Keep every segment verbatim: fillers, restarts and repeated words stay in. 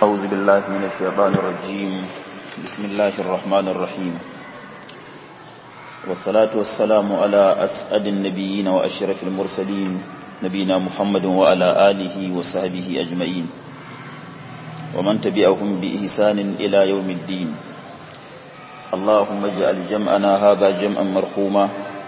أعوذ بالله من الشيطان الرجيم. بسم الله الرحمن الرحيم، والصلاة والسلام على أسعد النبيين وأشرف المرسلين نبينا محمد وعلى آله وصحبه أجمعين ومن تبعهم بإحسان إلى يوم الدين. اللهم اجعل جمعنا هذا جمعا مرحوما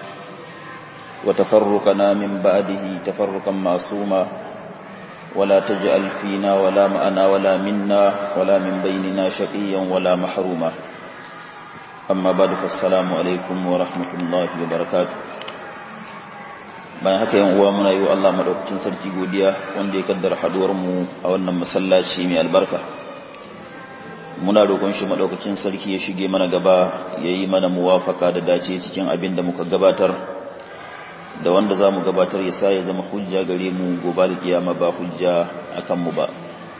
وتفرقنا من بعده تفرقا معصوما، ولا تجعل فينا ولا معنا ولا منا ولا من بيننا شقيا ولا محروما. أما بعد، فالسلام عليكم ورحمة الله وبركاته. bayan haka yan uwa, muna yi wa Allah madaukakin sarki godiya wanda ya kaddara haduwar mu a wannan masallaci mai albarka. Muna roƙon shi madaukakin sarki ya shige mana gaba, yayi mana muwafaka da dace cikin abin da muka gabatar da wanda za mu gabatar, ya sa ya zama hujja gare mu gobe da kiyama, ba hujja akan mu ba.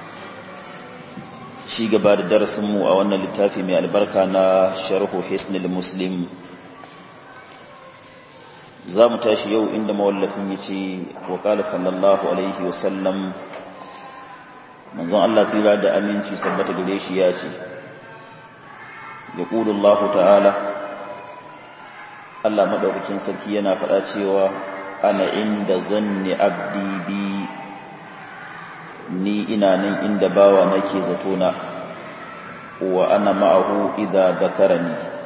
Shi gaba da darasin mu a wannan littafi mai albarka na Sharhu Hisnul Muslim, za mu tashi yau inda mawallafin ya ce wa qala sallallahu alaihi wa sallam, manzon Allah tsira da aminci sabbata gare shi ya ce, yaqulu Allah ta'ala, Allah madaukakin sarki yana faɗa cewa ana inda zanni abdi bi, ni ina nan inda bawa nake zato na, wa ana ma'ahu idza dhakarani,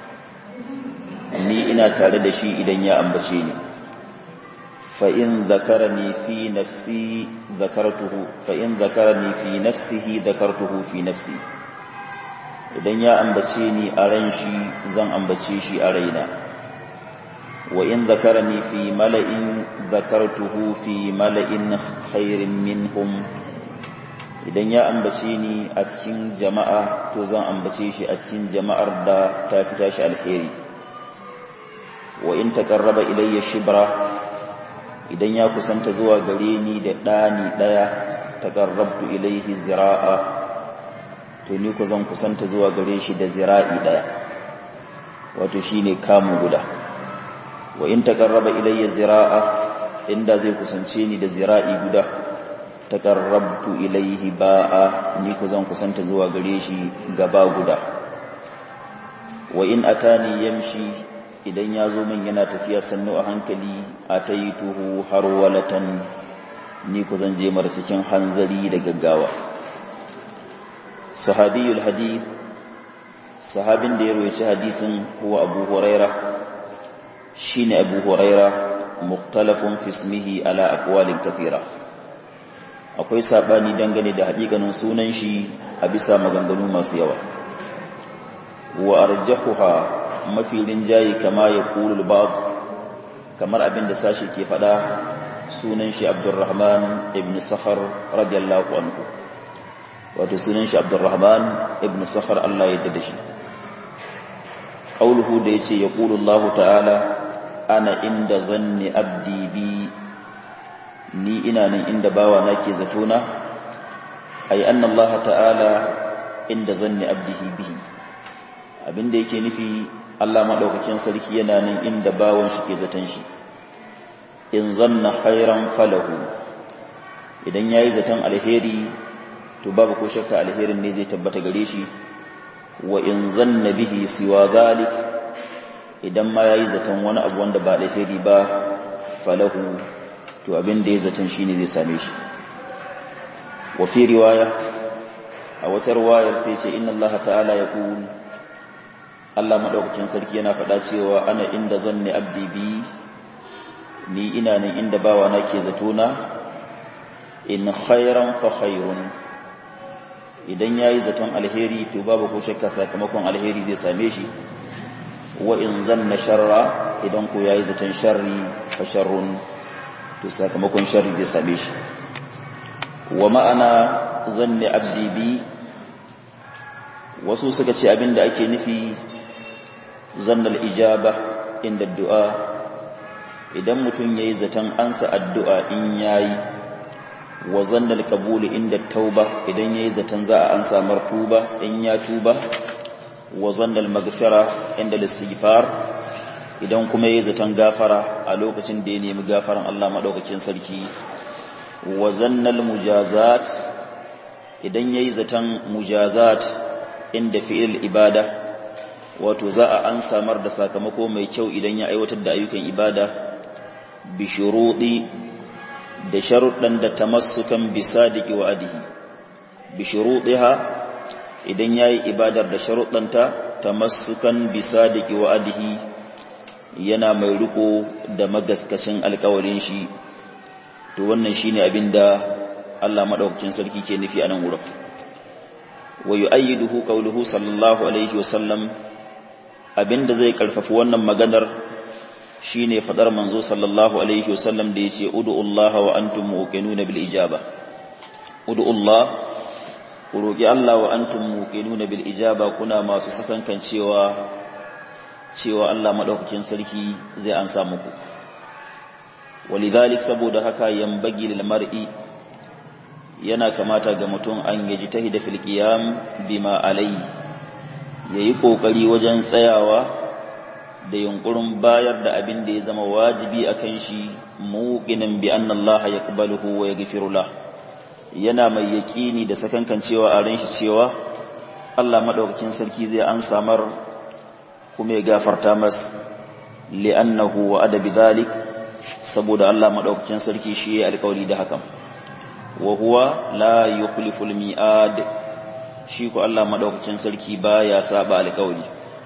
ni ina tare da shi idan ya ambace ni. fa in dhakarani fi nafsi dhakartuhu fa in dhakarani fi nafsihi dhakartuhu fi nafsi, idan ya ambace ni a ran shi zan ambace shi a raina. wa in dhakarani fi mala'in dhakartuhu fi mala'in khairin minhum, idan ya ambace ni a cikin jama'a to zan ambace shi a cikin jama'ar da ta fita shi alheri. wa in taqarraba ilayya shibra, idan ya kusanta zuwa gare ni da dani daya, taqarrabtu ilayhi zira'a, to ni ko zan kusanta zuwa gare shi da zira'i daya, wato shine kamu guda. wa in taqarraba ilayya zira'a, inda zai kusance ni da zira'i guda, taqarrabtu ilayhi ba'a, ni ko zan kusanta zuwa gare shi gaba guda. wa in atani yamshi, idan ya zo min yana tafiya sannu a hankali, ataituhu harwalatan, ni ko zan je mara cikin hanzari da gaggawa. Sahabiyul hadith, sahabin da ya rawaita hadisin huwa Abu Hurairah, shine Abu Huraira, mukhtalafun fi ismihi ala aqwalin kathira. Akwai sabani dangane da hakikanin sunan shi a bisa maganganu masu yawa. Wa arjahuha, mafi rinjayi kama ya qulul ba'd, kamar abinda sashi ke fada, sunan shi Abdurrahman ibn Sakhar radiyallahu anhu, wato sunan shi Abdurrahman ibn Sakhar, Allah ya yarda da shi. Qauluhu da yace yaqulu Allah ta'ala, ana inda zanni abdi bi, ni ina nan inda bawa nake zato na, ay anna Allah ta'ala inda zanni abdihi bihi, abinda yake nufi Allah madaukakin sarki yana nan inda bawan shi ke zaton shi. In zanna khairan falahu, idan yayi zaton alheri to babu ko shakka alherin ne zai tabbata gare shi. wa in zanna bihi siwa zalik, idan ma yayi zaton wani abu wanda ba alheri ba, falahu, to abin da ya zaton shine zai same shi. Wa fi riwaya, a wata riwayar sai ce inna Allah ta'ala yaqul, Allah madaukakin sarki yana faɗa cewa ana inda zanni abdi bi, ni ina nan inda bawa nake zato na. In khairan fa khairun, idan yayi zaton alheri to babu ko shakka sakamakon alheri zai same shi. wa in zanna sharra, idan ko yayi zaton sharri, fa sharrun, to sakamakon sharri zai same shi. Wa ma'ana zanni abdi bi, wasu suka ce abinda ake nufi zannal ijaba inda du'a, idan mutum yayi zaton ansa addu'a in yayi. Wa zannal qabul inda tauba, idan yayi zaton za a ansa martuba in ya tuba. Wa zannal maghfira inda istighfar, idan kuma yayi zaton gafara a lokacin da ya nemi gafaran Allah madaukakin sarki. Wa zannal mujazat, idan yayi zaton mujazat inda fi'il ibada, wato za a an samar da sakamako mai kyau idan ya aiwatar da ayyukan ibada bi shuruɗi da sharuɗan da tamassukan bi sadiqi wa adihi, bi shuruɗiha idan yayi ibadar da sharuɗanta tamassukan bi sadiqi wa adihi, yana mai riko da magaskacin alƙawarin shi. To wannan shine abinda Allah madaukakin sarki ke nufi a nan wurin. Wa yu'ayyiduhu qawluhu sallallahu alaihi wasallam, abinda zai karfafi wannan maganar shine fadar manzo sallallahu alaihi wasallam da yace ud'ullaha wa antum muqinuna bil ijaba. Ud'ullah, ku roki Allah wa antum muqinuna bil ijaba, kuna masu sakankan cewa cewa Allah madaukakin sarki zai ansa muku. Walidhalik, saboda haka yambagi lil mar'i, yana kamata ga mutum an yaji tahida fil qiyam bima alayhi, yayi kokari wajen tsayawa da yunkurin bayar da abin da ya zama wajibi akan shi, muqinan bi anna Allah yaqbaluhu wa yaghfiru lahu, yana mai yaqini da sakankan cewa a ran shi cewa Allah madaukakin sarki zai an samar kuma ya gafarta mas, li'annahu wa adabi dhalik, saboda Allah madaukakin sarki shi ya alƙawari da hakan. Wa huwa la yukhliful mi'ad, shi ko Allah madaukakin sarki baya saba alƙawari.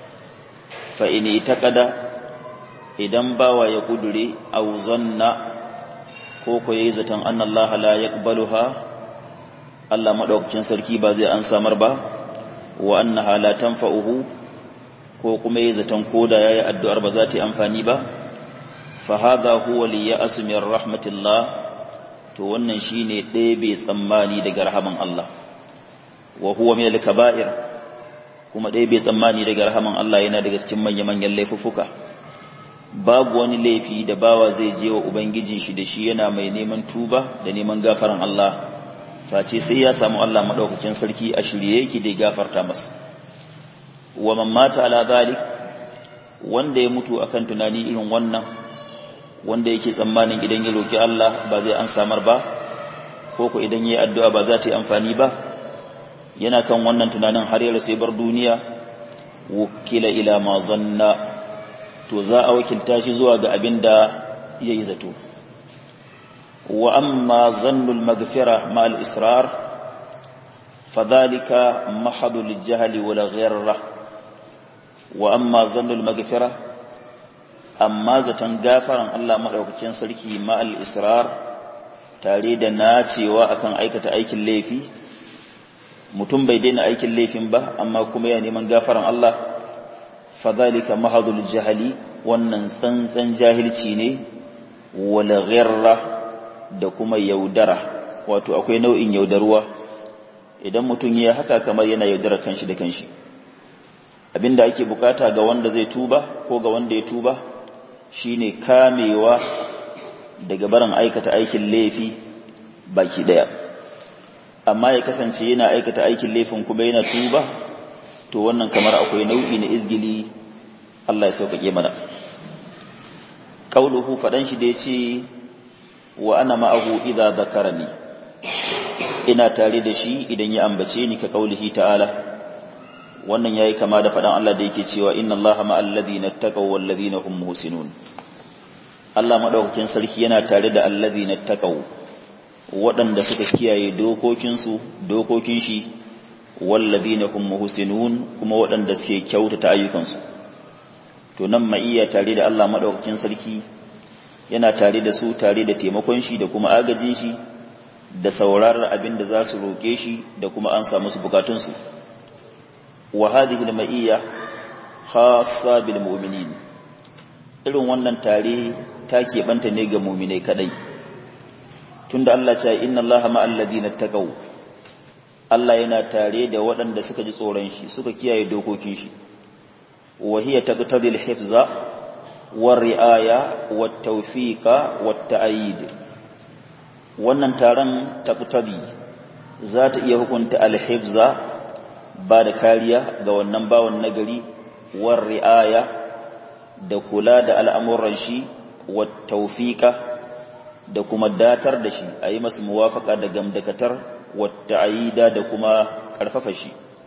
Fa in itaqada, idan bawa ya kudure aw zanna ko ko yayi zaton anna Allah la yaqbaluha, Allah madaukakin sarki ba zai an samar ba, wa annaha la tanfa'uhu, ko kuma yayi zaton koda yayi addu'ar ba za ta yi amfani ba, fa hadha huwa liya'as min rahmatillah, to wannan shine ɗebe tsammani daga rahaman Allah. Wa huwa min al-kaba'ir, kuma ɗebe tsammani daga rahaman Allah yana daga cikin manyan laifuffuka. Babu wani laifi da bawa zai je wa ubangijin shi da shi yana mai neman tuba da neman gafaran Allah, face sai ya samu Allah madaukakin sarki a shirye yake da gafarta masa. Wa man mata ala zalik, wanda ya mutu akan tunani irin wannan, wanda yake tsammanin idan ya roki Allah ba zai an samar ba, ko ko idan yayi addu'a ba za ta yi amfani ba, yana kan wannan tunanin har ya sai bar duniya, wukila ila ma zanna, to za a wakilta shi zuwa ga abin da yayi zato. Wa amma zannul maghfira ma al israr, fadhalika mahadul jahli wala ghayra. Wa amma zannul maghfira, amma zaton gafaran Allah maɗaukakin sarki ma'al israr, tare da nacewa akan aikata aikin laifi, mutum bai daina aikin laifin ba amma kuma ya neman gafaran Allah, fadhalika mahadul jahali, wannan tsantsan jahilci ne, wala ghirra, da kuma yaudara, wato akwai nau'in yaudaruwa. Idan mutum ya haka kamar yana yaudara kanshi da kanshi. Abinda ake bukata ga wanda zai tuba ko ga wanda ya tuba shine kamewa daga barin aikata aikin laifi baki daya. Amma ya kasance yana aikata aikin laifin kuma yana tuba, to wannan kamar akwai nau'i na izgili, Allah ya sauƙaƙe mana. Qauluhu, fadan shi da yace wa ana ma'ahu idza zakarani, ina tare da shi idan ya ambace ni, ka qaulihi ta'ala, wannan yayi kama da fadan Allah da yake cewa inna Allaha ma'al ladina taqaw wal ladina hum muhsinun. Allah madaukakin sarki yana tare da alladina taqaw, waɗanda suka kiyaye dokokin su dokokin shi, wal ladina hum muhsinun, kuma waɗanda suke kyautata ayyukan su. To nan ma'iyya tare da Allah madaukakin sarki, yana tare da su tare da taimakon shi da kuma agajin shi, da sauraron abin da za su roke shi da kuma an samu su bukatun su. Wa hadhihi al-ma'iyya khassa bil mu'minin, irin wannan tare ta keɓanta ne ga mu'minai kadai. Tunda Allah ya ce inna Allaha ma'al ladina taqaw, Allah yana tare da waɗanda suka ji tsoron shi, suka kiyaye dokokin shi. Wa hiya taqtadi al-hifza war ri'aya wat tawfiqa wat ta'yid. Wannan taron taqtadi za ta iya hukunta al-hifza, ba da kariya ga wannan bawan nagari, war ri'aya, da kula da al'amuran shi, wat tawfiqa, da kuma datar da shi, a yi masa muwafaka da gamdakatar والتعييد دكما كرففشي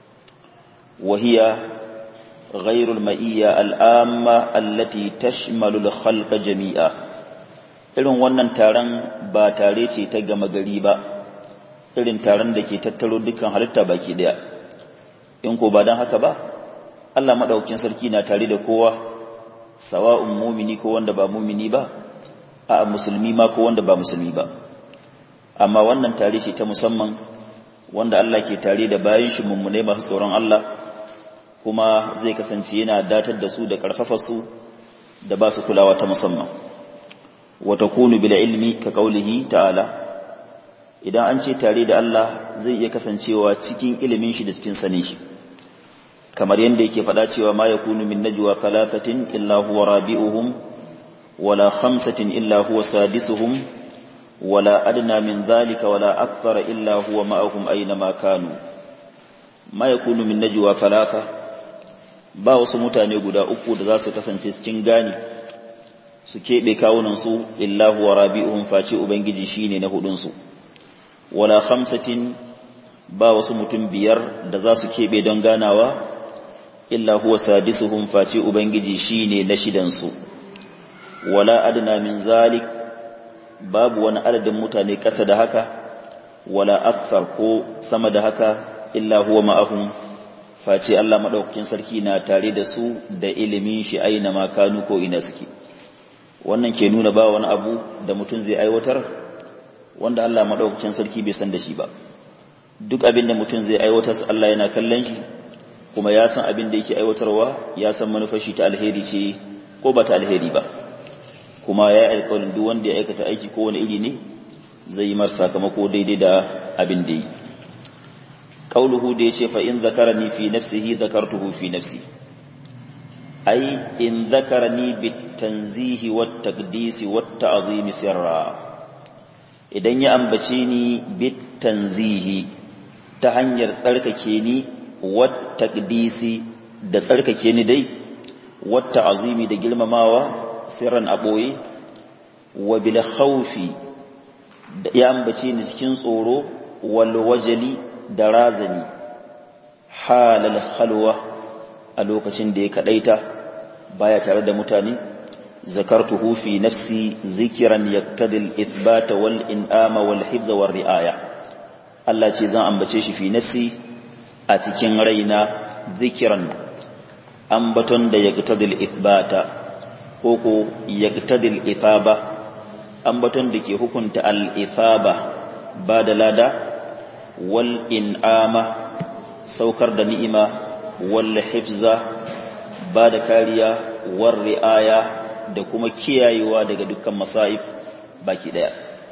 وهي غير المئية الآمة التي تشمل الخلق جميعا irin wannan taron ba tare ce ta gama gari ba irin taron da ke tattaro dukkan halitta baki daya in ko ba dan haka ba Allah madaukakin sarki na tare da kowa sawa'un mumini ko wanda ba mumini ba a musulmi ma ko wanda ba musulmi ba amma wannan tare ce ta musamman wanda Allah ke tare da bayin shi mummune masu tsoron Allah kuma zai kasance yana datar da su da karfafa su da ba su kulawa ta musamman wa takunu bil ilmi ka qaulihi ta'ala idan an ce tare da Allah zai iya kasancewa cikin ilimin shi da cikin sanin shi kamar yanda yake faɗa cewa ma yakunu min najwa thalathatin illa huwa rabi'uhum wala khamsatin illa huwa sadisuhum wala adna min dhalika wala akthara illa huwa ma'ahum aina ma kanu ma yakunu min najwa thalatha ba wasu mutane guda uku da za su kasance cikin gani su keɓe kawunansu illa huwa rabi'uhum face ubangiji shine na hudunsu wala khamsatin ba wasu mutum biyar da za su keɓe don ganawa illa huwa sadisuhum face ubangiji shine na shidansu wala adna min zalik babu wani adadin mutane ƙasa da haka wala akthar ko sama da haka illa huwa ma'ahum face Allah madaukakin sarki na tare da su da ilimin shi aina ma kanu ko ina suke wannan ke nuna ba wani abu da mutum zai aiwatar wanda Allah madaukakin sarki bai san da shi ba duk abin da mutum zai aiwatar Allah yana kallon shi kuma ya san abin da yake aiwatarwa ya san manufar shi ta alheri ce ko ba ta alheri ba kuma ya yi alƙawarin duk wanda ya aikata aiki ko wani iri ne zai yi masa sakamako daidai da abin da yi qauluhu da yace fa in zakarani fi nafsihi zakartuhu fi nafsi ai in zakarani bit tanzihi wat taqdisi wat ta'zimi sirra idan ya ambace ni bit tanzihi ta hanyar tsarkake ni wat taqdisi da tsarkake ni dai wat ta'zimi da girmamawa sirran aboye wa bil khawfi ya ambace ni cikin tsoro wal wajali da razani halal khalwa a lokacin da ya kadaita baya tare da mutane zakartuhu fi nafsi zikran yaktadi al-ithbat wal in'ama wal hifz wal ri'aya Allah ce zan ambace shi fi nafsi a cikin raina zikran ambaton da yaktadi al-ithbata koko yaktadi al-ithaba ambaton da ke hukunta al-ithaba ba da lada wal in'ama saukar da ni'ima wal hifza ba da kariya war ri'aya da kuma kiyayewa daga dukkan masaif baki daya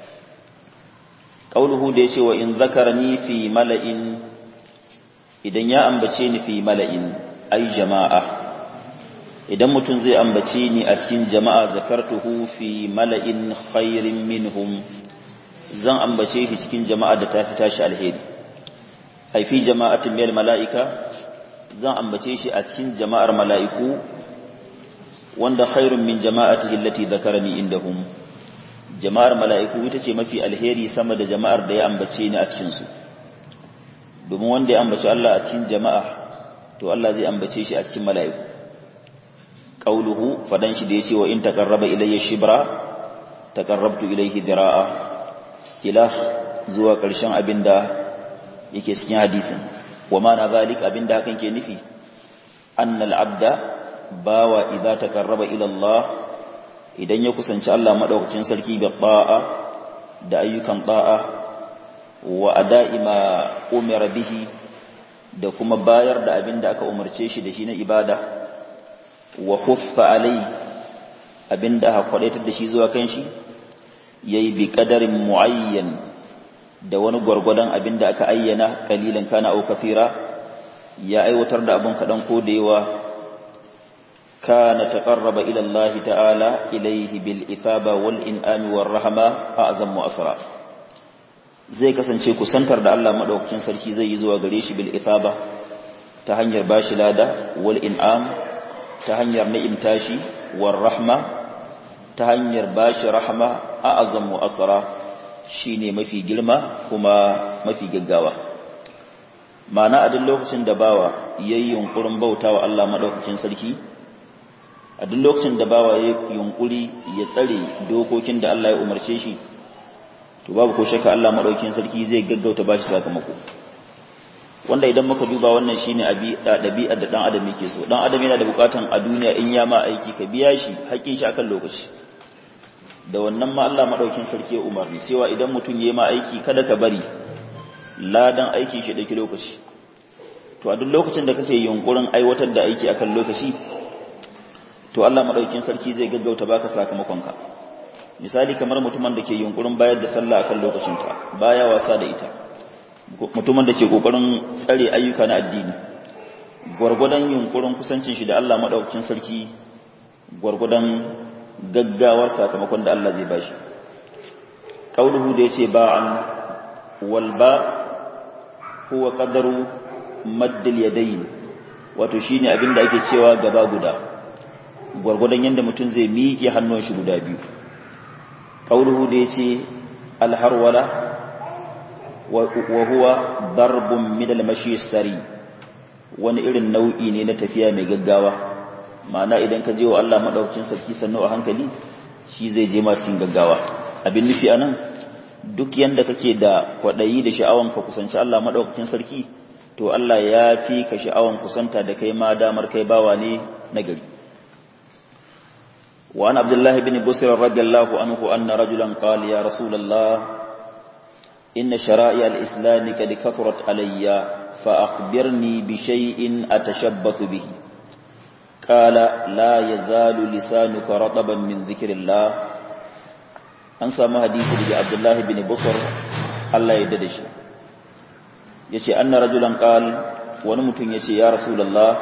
qauluhu da yace wa in zakarani fi mala'in idan ya ambace ni fi mala'in ay jama'a idan mutum zai ambace ni a cikin jama'a zakartuhu fi mala'in khairin minhum zan ambace shi cikin jama'a da tafi tashi alheri ai fi jama'atin min mala'ika zan ambace shi a cikin jama'ar mala'iku wanda khairun min jama'atihi allati dhakarani indahum jama'ar mala'iku ita ce mafi alheri sama da jama'ar da ya ambace ni a cikin su domin wanda ya ambace Allah a cikin jama'a to Allah zai ambace shi a cikin mala'iku qauluhu fadan shi da yace wa in taqarraba ilayya shibra taqarrabtu ilayhi dira'a ila zuwa ƙarshen abinda yake cikin hadisin wa mana zalik abinda hakan ke nufi annal abda bawa idza taqarraba ila Allah idan ya kusanci Allah madaukakin sarki bi ta'a da ayyukan ta'a wa ada'i ma umira bihi da kuma bayar da abinda aka umarce shi da shi na ibada wa khuffa alai abinda aka kwadaitar da shi zuwa kan shi yayi bi qadarin muayyan da wani gwargwadon abinda aka ayyana kalilan kana au kafira ya aiwatar da abun kadan ko da yawa kana taqarraba ila Allah ta'ala ilayhi bil ithaba wal in'ami war rahma a'zam wa asra zai kasance kusantar da Allah madaukakin sarki zai yi zuwa gare shi bil ithaba ta hanyar bashi lada wal in'am ta hanyar ni'imta shi war rahma ta hanyar bashi rahma a'zam wa asra shine mafi girma kuma mafi gaggawa. Ma'ana a duk lokacin da bawa yayi yunkurin bautawa Allah madaukakin sarki, a duk lokacin da bawa yayi yunkuri ya tsare dokokin da Allah ya umarce shi, to babu ko shakka Allah madaukakin sarki zai gaggauta bashi sakamako. Wanda idan muka duba wannan shine ɗabi'ar da dan adam yake so. Dan adam yana da bukatan a duniya in ya ma aiki ka biya shi haƙƙin shi akan lokaci. Da wannan ma Allah madaukakin sarki ya umarni cewa idan mutum yayi ma aiki kada ka bari ladan aiki shi dake lokaci. To a duk lokacin da kake yunkurin aiwatar da aiki akan lokaci, to Allah madaukakin sarki zai gaggauta baka sakamakon ka. Misali kamar mutumin da ke yunkurin bayar da sallah akan lokacinta, baya wasa da ita. Mutumin da ke kokarin tsare ayyuka na addini, gwargwadon yunkurin kusancin shi da Allah madaukakin sarki, gwargwadon gaggawar sakamakon da Allah zai bashi. Qauluhu da yace ba'an wal ba huwa qadaru maddil yadayn, wato shine abinda ake cewa gaba guda, gwargwadon yanda mutum zai miƙe hannun shi guda biyu. Qauluhu da yace al harwala wa huwa darbun min al-mashi sari, wani irin nau'i ne na tafiya mai gaggawa. Ma'ana idan ka je wa Allah madaukakin sarki sannu a hankali, shi zai je ma cikin gaggawa. Abin nufi anan, duk yanda kake da kwadayi da sha'awan ka kusanci Allah madaukakin sarki, to Allah ya fi ka sha'awan kusanta da kai ma damar kai bawa ne nagari. Wa an Abdullah ibn Busr radiyallahu anhu anna rajulan qala ya Rasulullah إن شرائع الإسلام قد كثرت علي فأخبرني بشيء أتشبث به. قال لا يزال لسانك رطبا من ذكر الله. أنسى ما حديث عبد الله بن بصر الله يددش يشي أن رجلا قال ونمتن يشي يا رسول الله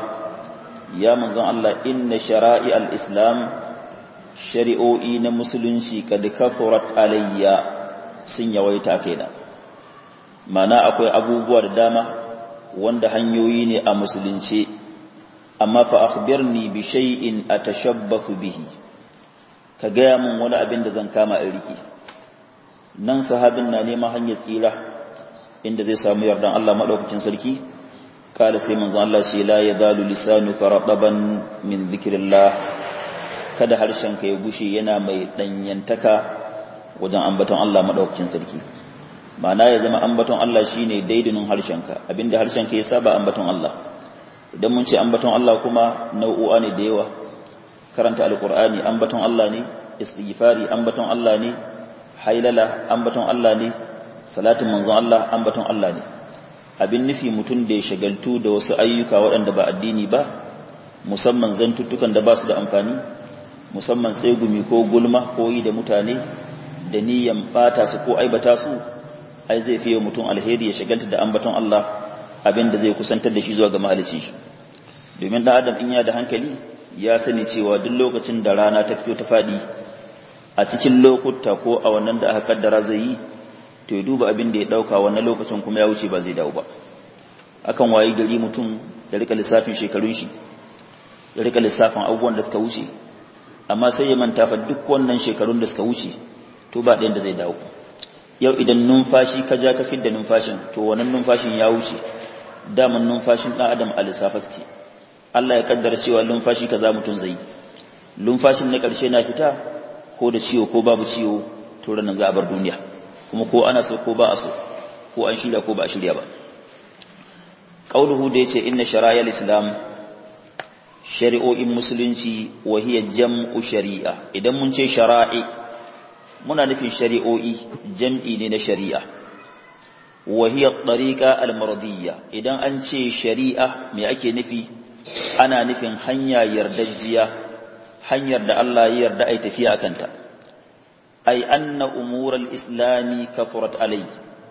يا منزل الله إن شرائع الإسلام شريعوئين مسلنشي قد كثرت علي sun yawaita kaina. Mana akwai abubuwa da dama wanda hanyoyi ne a musulunci, amma fa akhbirni bi shay'in atashabbathu bihi, ka gaya min wani abin da zan kama in riki. Nan sahabin na neman hanyar tsira inda zai samu yardan Allah madaukakin sarki. Kala sai manzon Allah ce la yazalu lisanuka rataban min dhikrillah, kada harshenka ya gushe yana mai danyantaka wajen ambaton Allah madaukakin sarki. Ma'ana ya zama ambaton Allah shine daidinin harshenka, abinda harshenka ya saba ambaton Allah. Idan mun ce ambaton Allah kuma nau'u'a ne da yawa. Karanta alqur'ani ambaton Allah ne, istighfari ambaton Allah ne, hailala ambaton Allah ne, salatin manzon Allah ambaton Allah ne. Abin nufi mutum da ya shagaltu da wasu ayyuka waɗanda ba addini ba, musamman zantuttukan da ba su da amfani, musamman tsegumi ko gulma ko yi da mutane da niyan bata su ko aibata su, ai zai fiye mutum alheri ya shagalta da ambaton Allah, abinda zai kusantar da shi zuwa ga mahalicin shi. Domin dan adam in ya da hankali ya sani cewa duk lokacin da rana ta fito ta fadi a cikin lokuta ko a wannan da aka kaddara zai yi, to ya duba abin da ya dauka wannan lokacin kuma ya wuce ba zai dawo ba. Akan wayi gari mutum da rika lissafin shekarun shi, ya rika lissafin abubuwan da suka wuce, amma sai ya manta fa duk wannan shekarun da suka wuce to ba ɗayan da zai dawo. Yau idan numfashi ka ja ka fidda numfashin, to wannan numfashin ya wuce. Daman numfashin ɗan adam a lissafa suke. Allah ya kaddara cewa numfashi kaza mutum zai. Numfashin na ƙarshe na fita ko da ciwo ko babu ciwo, to ranan za a bar duniya. Kuma ko ana so ko ba a so, ko an shirya ko ba a shirya ba. Qauluhu da yace inna shara'il islam, shari'o'in musulunci wa hiya jam'u shari'a. Idan mun ce shara'i muna nufin shari'o'i, jam'i ne na shari'a. Wa hiya at-tariqa al-mardiyya. Idan an ce shari'a me ake nufi? Ana nufin hanya yardajjiya, hanyar da Allah ya yarda ai tafiya kanta. Ai anna umural islami kafurat alai.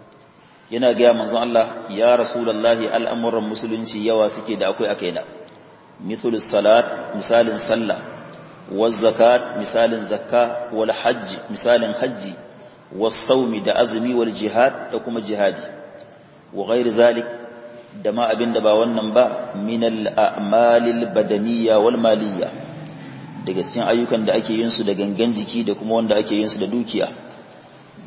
Yana ga manzon Allah, ya rasulullahi al'amuran musulunci yawa suke da akwai akaina. Mithlus salat, misalin sallah, والزكاة مثال زكاة والحج مثال حج والصوم دا أزمي والجهاد تكما جهادي وغير ذلك دماء بن دبا والنبا من الأعمال البدنية والمالية daga cikin ayyukan da ake yin su da gangan jiki da kuma wanda ake yin su da dukiya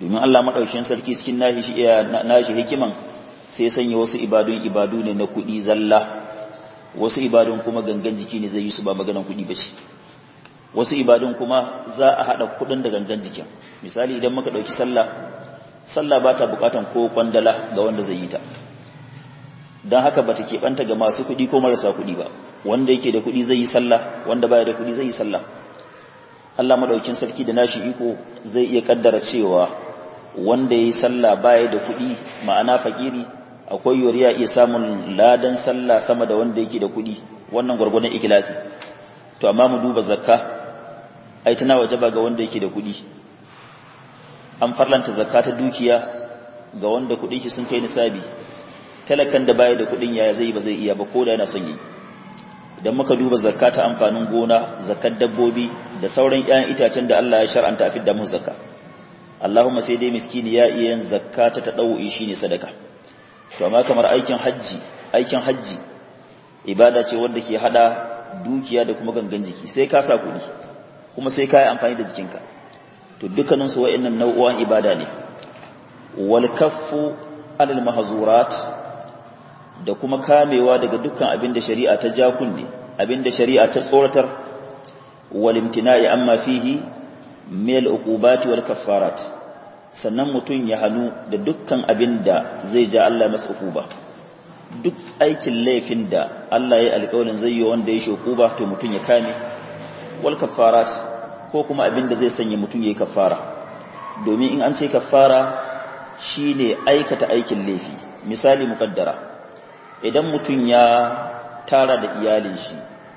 domin Allah madaukakin sarki cikin nashi nashi hikiman sai sanya wasu ibadun ibadu ne na kudi zalla wasu ibadun kuma gangan jiki ne zai yi su ba maganan kudi ba ce wasu ibadun kuma za a hada kudin da gangan jikin misali idan muka dauki sallah sallah ba ta bukatan ko kwandala ga wanda zai yi ta dan haka bata keɓanta ga masu kudi ko marasa kudi ba wanda yake da kudi zai yi sallah wanda baya da kudi zai yi sallah Allah madaukakin sarki da nashi iko zai iya kaddara cewa wanda yayi sallah baya da kudi ma'ana fakiri akwai yoriya iya samun ladan sallah sama da wanda yake da kudi wannan gurgurdan ikhlasi to amma mu duba zakka ai tana wajaba ga wanda yake da kudi an farlanta zakka ta dukiya ga wanda kudin shi sun kai nisabi talakan da baya da kudin yaya zai ba zai iya ba ko da yana son yi idan muka duba zakka ta amfanin gona zakkar dabbobi da sauran ƴaƴan itacen da Allah ya shar'anta a fidda mu zakka Allahumma sai dai miskini ya iya yin zakka ta tadawi shine sadaka to amma kamar aikin haji aikin haji ibada ce wanda ke hada dukiya da kuma gangan jiki sai ka sa kudi kuma sai ka yi amfani da jikinka to dukkanin su wa'annan nau'o'an ibada ne wal kaffu alal mahzurat da kuma kamewa daga dukkan abin da shari'a ta ja kunne abin da shari'a ta tsoratar wal imtina'i amma fihi min al uqubati wal kaffarat sannan mutun ya hanu da dukkan abin da zai ja Allah masa uquba duk aikin laifin da Allah ya alƙawarin zai yi wanda ya shi uquba to mutun ya kame wal kaffarat ko kuma abin da zai sanya mutun yayi kaffara domin in an ce kaffara shine aikata aikin laifi misali mukaddara idan mutum ya tara da iyalin shi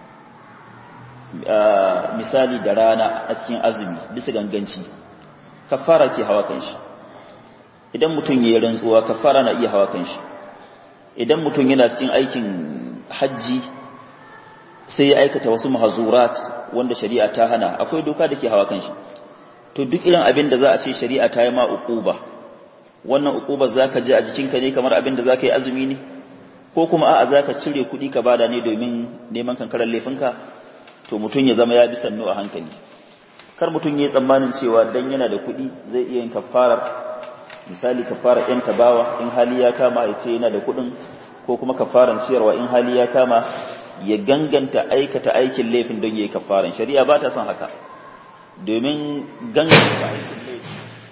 misali da rana a cikin azumi bisa ganganci kafara ke hawa kan shi idan mutum ya yi rantsuwa kafara na iya hawa kan shi idan mutum yana cikin aikin hajji sai ya aikata wasu mahazurat wanda shari'a ta hana akwai doka da ke hawa kan shi to duk irin abin da za a ce shari'a ta yi ma uquba wannan uquba zaka ji a jikinka ne kamar abin da zaka yi azumi ne ko kuma a'a zaka cire kuɗi ka bada ne domin neman kankarar laifinka to mutun ya zama ya bi sannu a hankali kar mutun yayi tsammanin cewa dan yana da kuɗi zai iya yin kafarar misali kafarar ɗan tabawa in hali ya kama ya ce yana da kuɗin ko kuma kafaran ciyarwa in hali ya kama ya ganganta aikata aikin laifin don yayi kafaran shari'a ba ta son haka domin ganganta aikin laifi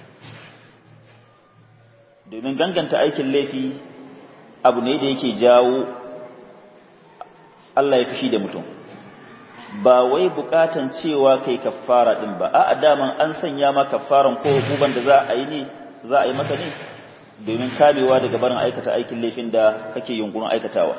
domin ganganta aikin laifi abu ne da yake jawo Allah ya fushi da mutum ba wai bukatan cewa kai kaffara din ba a'a daman an sanya ma kaffaran ko hukuban da za a yi ne za a yi maka ne domin kamewa daga barin aikata aikin laifin da kake yunkurin aikatawa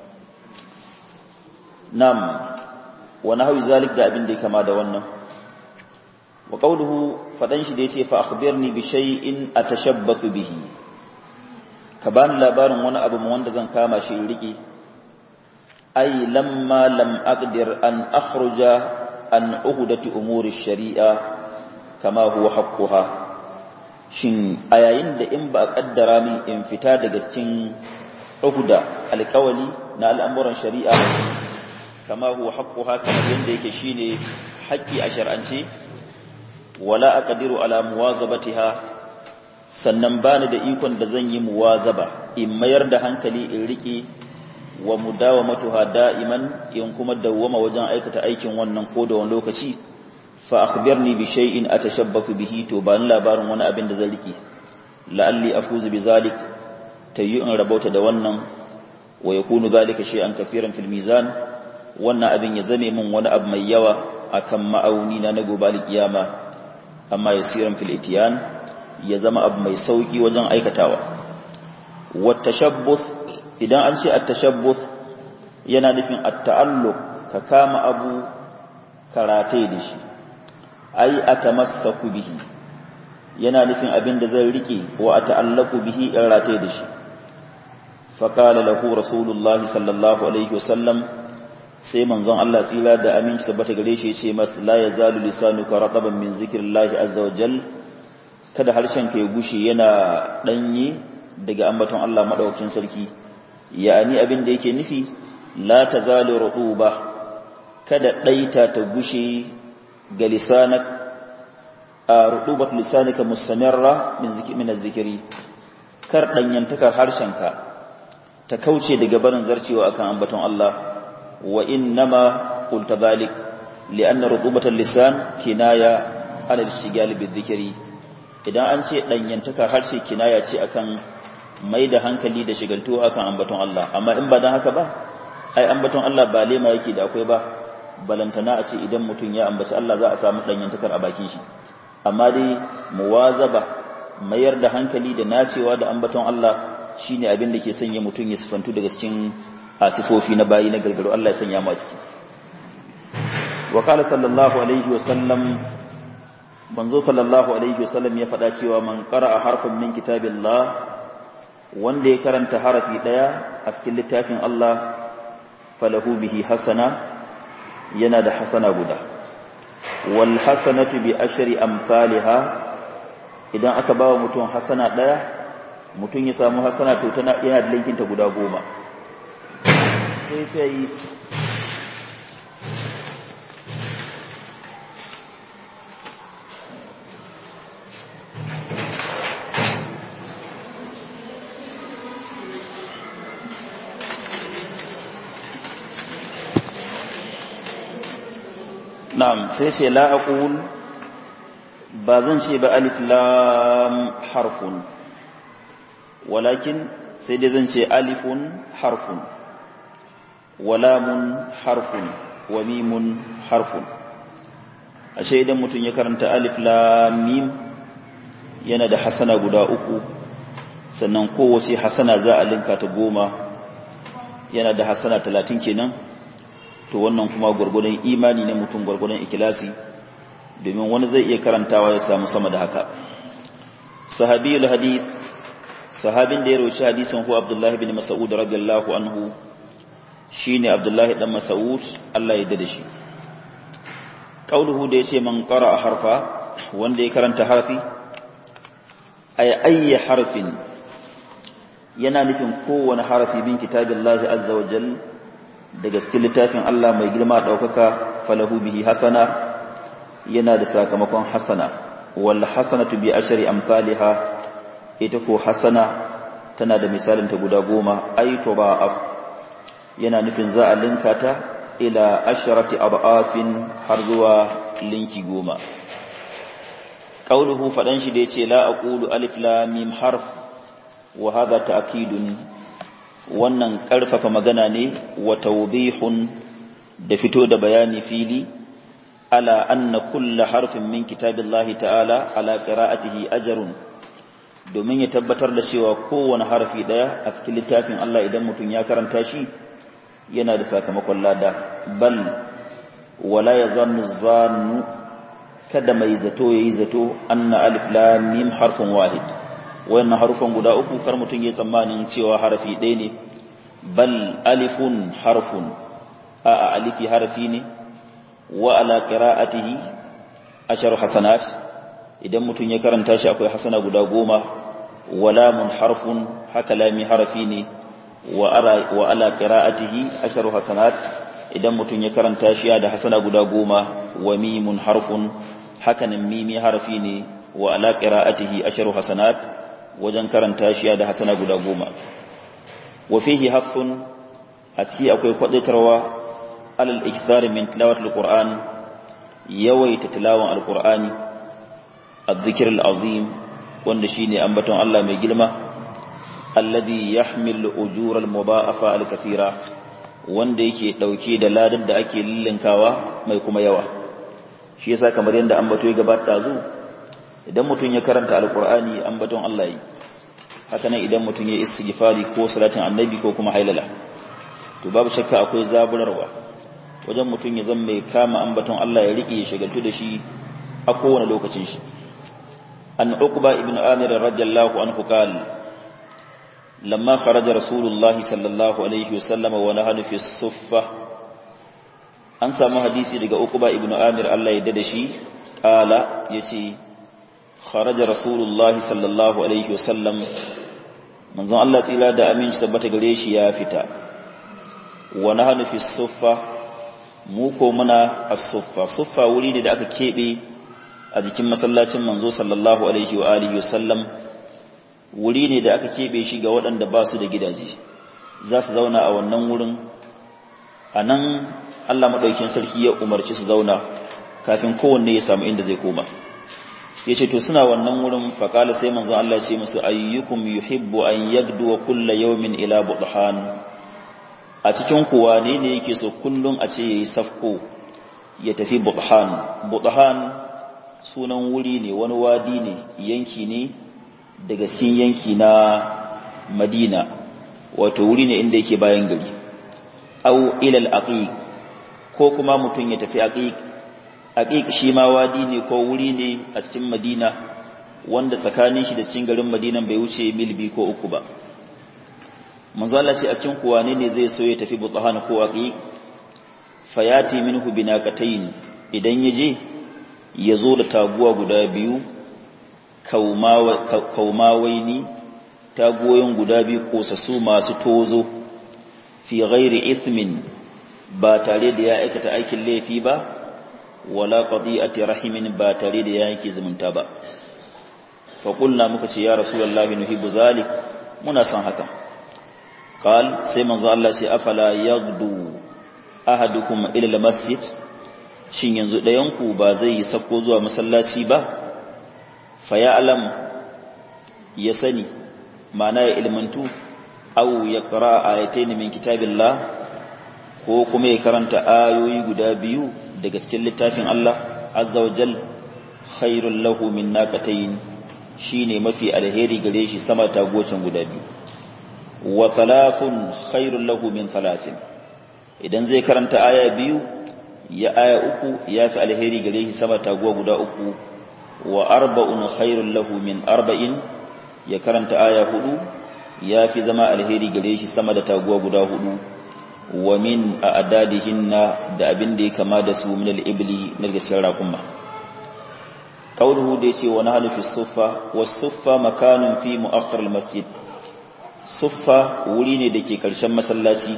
nam wa nahwi zalik da abin da ya kama da wannan wa qawluhu fadan shi da yace fa akhbirni bi shay'in atashabbathu bihi ka bani labarin wani abu wanda zan kama shi in riki ay lamma lam aqdir an akhruja an uhdati umuri shari'a kama huwa haqquha shin a yayin da in ba a kaddara min in fita daga cikin uhda alqawli na al'amuran shari'a kama huwa haqquha kamar yanda yake shine haƙƙi a shar'ance wala aqdiru ala muwazabatiha sannan bani da ikon da zan yi muwazaba in mayar da hankali in rike wa mudawamatuha da'iman in kuma dawwama wajen aikata aikin wannan ko da wani lokaci fa akhbirni bi shay'in atashabbathu bihi to bani labarin wani abin da zan rike la'alli afuzu bi zalik tayi in rabauta da wannan wa yakunu zalika shay'an kafiran fil mizan wannan abin ya zame min wani abu mai yawa akan ma'auni na gobe al-kiyama amma yasiran fil itiyan ya zama abu mai sauki wajen aikatawa wat tashabbuth idan an ce at-tashabbuth yana nufin at-ta'alluq ka kama abu karate da shi ai atamassaku bihi yana nufin abin da zai rike wa ata'allaqu bihi in rate da shi fa qala lahu rasulullah sallallahu alaihi wasallam sai manzon Allah tsira da aminci tabbata gare shi yace mas la yazalu lisanuka rataban min zikrillahi azza wa jal kada harshen ka ya gushe yana danye daga ambaton Allah madaukakin sarki yani abin da yake nufi la tazalu rutuba kada daita ta gushe ga lisanak rutubat lisanika mustamirra min zikri min az-zikri kar danyantakar harshenka ta kauce daga barin zarcewa akan ambaton Allah wa innama qulta dhalik lianna rutubat al-lisan kinaya ala al-ishtigal bi-dhikri idan an ce danyantakar harshe kinaya ce akan mai da hankali da shigaltuwa akan ambaton Allah amma in ba dan haka ba ai ambaton Allah ba lema yake da akwai ba balantana a ce idan mutum ya ambaci Allah za a samu danyantakar a bakin shi amma dai muwazaba mayar da hankali da nacewa da ambaton Allah shine abin da ke sanya mutum ya sifantu daga cikin asifofi na bayi na gargaro Allah ya sanya mu a ciki wa qala sallallahu alaihi wa sallam manzo sallallahu alaihi wa sallam ya faɗa cewa man qara'a harfan min kitabillah wanda ya karanta harafi daya a cikin littafin Allah falahu bihi hasana yana da hasana guda wal hasanatu bi ashri amsalha idan aka bawa mutum hasana daya mutum ya samu hasana to tana yana da linkin ta guda goma sai sai na'am sai sai la aqul ba zan ce ba alif lam harfun walakin sai dai zan ce alifun harfun wa lamun harfun wa mimun harfun ashe idan mutum ya karanta alif lam mim yana da hasana guda uku sannan kowace hasana za a linka ta goma yana da hasana talatin kenan to wannan kuma gurgurdan imani ne mutum gurgurdan ikhlasi domin wani zai iya karantawa ya samu sama da haka sahabiyul hadith sahabin da ya rawaci hadisin hu Abdullah ibn Mas'ud radiyallahu anhu shine Abdullah dan Mas'ud Allah ya dade shi kauluhu da yace man qara'a harfa wanda ya karanta harfi ay ayyi harfin yana nufin kowane harfi bin kitabillahi azza wa jalla daga cikin littafin Allah mai girma daukaka falahu bihi hasana yana da sakamakon hasana wal hasanatu bi ashri amsalha ita ko hasana tana da misalin ta guda goma ay tuba'af yana nufin za a linka ta ila asharati ab'afin har zuwa linki goma qauluhu fadan shi da yace la aqulu alif lam mim harf wa hadha ta'kidun wannan karfafa magana ne wa tawdihun da fito da bayani fili ala anna kullu harfin min kitabillahi ta'ala ala qira'atihi ajrun domin ya tabbatar da cewa kowane harfi daya a cikin littafin Allah idan mutum ya karanta shi yana da sakamakon lada bal wala yazannu zannu kada mai zato yayi zato anna alif lam mim harfun wahid wayannan harufan guda uku kar mutum ya tsammanin cewa harafi ɗaya ne bal alifun harfun a alifi harfi ne wa ala qira'atihi ashar hasanat idan mutum ya karanta shi akwai hasana guda goma wa lamun harfun haka lami harfi ne wa ala wa ala qira'atihi ashar hasanat idan mutum ya karanta shi da hasana guda goma wa mimun harfun haka nan mimi harfi ne wa ala qira'atihi ashar hasanat wajen karanta shi da hasana guda goma wa fihi haffun a ciki akwai kwadaitarwa alal ikthar min tilawatil qur'an yawaita tilawan alqur'ani adh-dhikr al-azim wanda shine ambaton Allah mai girma alladhi yahmilu ujur al-mudha'afa al-kathira wanda yake dauke da ladan da ake lillinkawa mai kuma yawa shi yasa kamar yanda ambato ya gabata zu idan mutum ya karanta alkur'ani ambaton Allah yi haka nan idan mutum ya istighfari ko salatin annabi ko kuma hailala to babu shakka akwai zaburarwa wajen mutum ya zama mai kama ambaton Allah ya rike ya shagaltu da shi a kowane lokacin shi an uqba ibn amir radiyallahu anhu qala lamma kharaja rasulullahi sallallahu alaihi wasallam wa nahanu fi suffa an samu hadisi daga uqba ibn amir Allah ya dade shi qala yace خرج رسول الله صلى الله عليه وسلم منزon Allah tsira da aminci tabbata gare shi ya fita wa nahnu fi suffa mu ko muna as-suffa suffa wuri ne da aka kebe a jikin masallacin manzo sallallahu alaihi wa alihi wasallam wuri ne da aka keɓe shi ga waɗanda ba su da gidaje za su zauna a wannan wurin a nan Allah maɗaukin sarki ya umarci su zauna kafin kowanne ya samu inda zai koma ya ce to suna wannan wurin faƙala sai manzon Allah ce musu ayyukum yuhibbu an yagdu wa kulla yawmin ila budhan a cikin kuwa ne ne yake so kullum a ce yayi safko ya tafi budhan budhan sunan wuri ne wani wadi ne yanki ne daga cikin yanki na Madina wato wuri ne inda yake bayan gari au ila al-aqiq ko kuma mutun ya tafi aqiq aqiq shi ma wadi ne ko wuri ne a cikin Madina wanda tsakanin shi da cikin garin Madina bai wuce mil biyu ko uku ba manzo Allah ce a cikin kuwa ne ne zai so ya tafi Buthan ko aqiq fayati minhu binaqatayn idan yaje yazo da taguwa guda biyu kauma kaumawaini taguwoyin guda biyu kosassu masu tozo fi ghairi ithmin ba tare da ya aikata aikin laifi ba wala qadi'ati rahimin ba tare da ya yanke zumunta ba fa qulna muka ce ya rasulullahi nuhibbu zalik muna san haka qal sai manzo Allah ce afala yaghdu ahadukum ila almasjid shin yanzu dayan ku ba zai yi sako zuwa masallaci ba fa ya alam ya sani ma'ana ya ilmantu aw yaqra ayatayn min kitabillah ko kuma ya karanta ayoyi guda biyu daga cikin littafin Allah azza wa jal khairul lahu min naqatayn shine mafi alheri gare shi sama tagocin guda biyu wa thalathun khairul lahu min thalathin idan zai karanta aya biyu ya aya uku yafi alheri gare shi sama taguwa guda uku wa arba'un khairul lahu min arba'in ya karanta aya hudu yafi zama alheri gare shi sama da taguwa guda hudu wa min a'dadihinna da abin da ya kama da su min al-ibli na gasar raƙuma qauluhu da yace wa nahnu fi suffa was-suffa makanun fi mu'akhkhar al-masjid suffa wuri ne dake karshen masallaci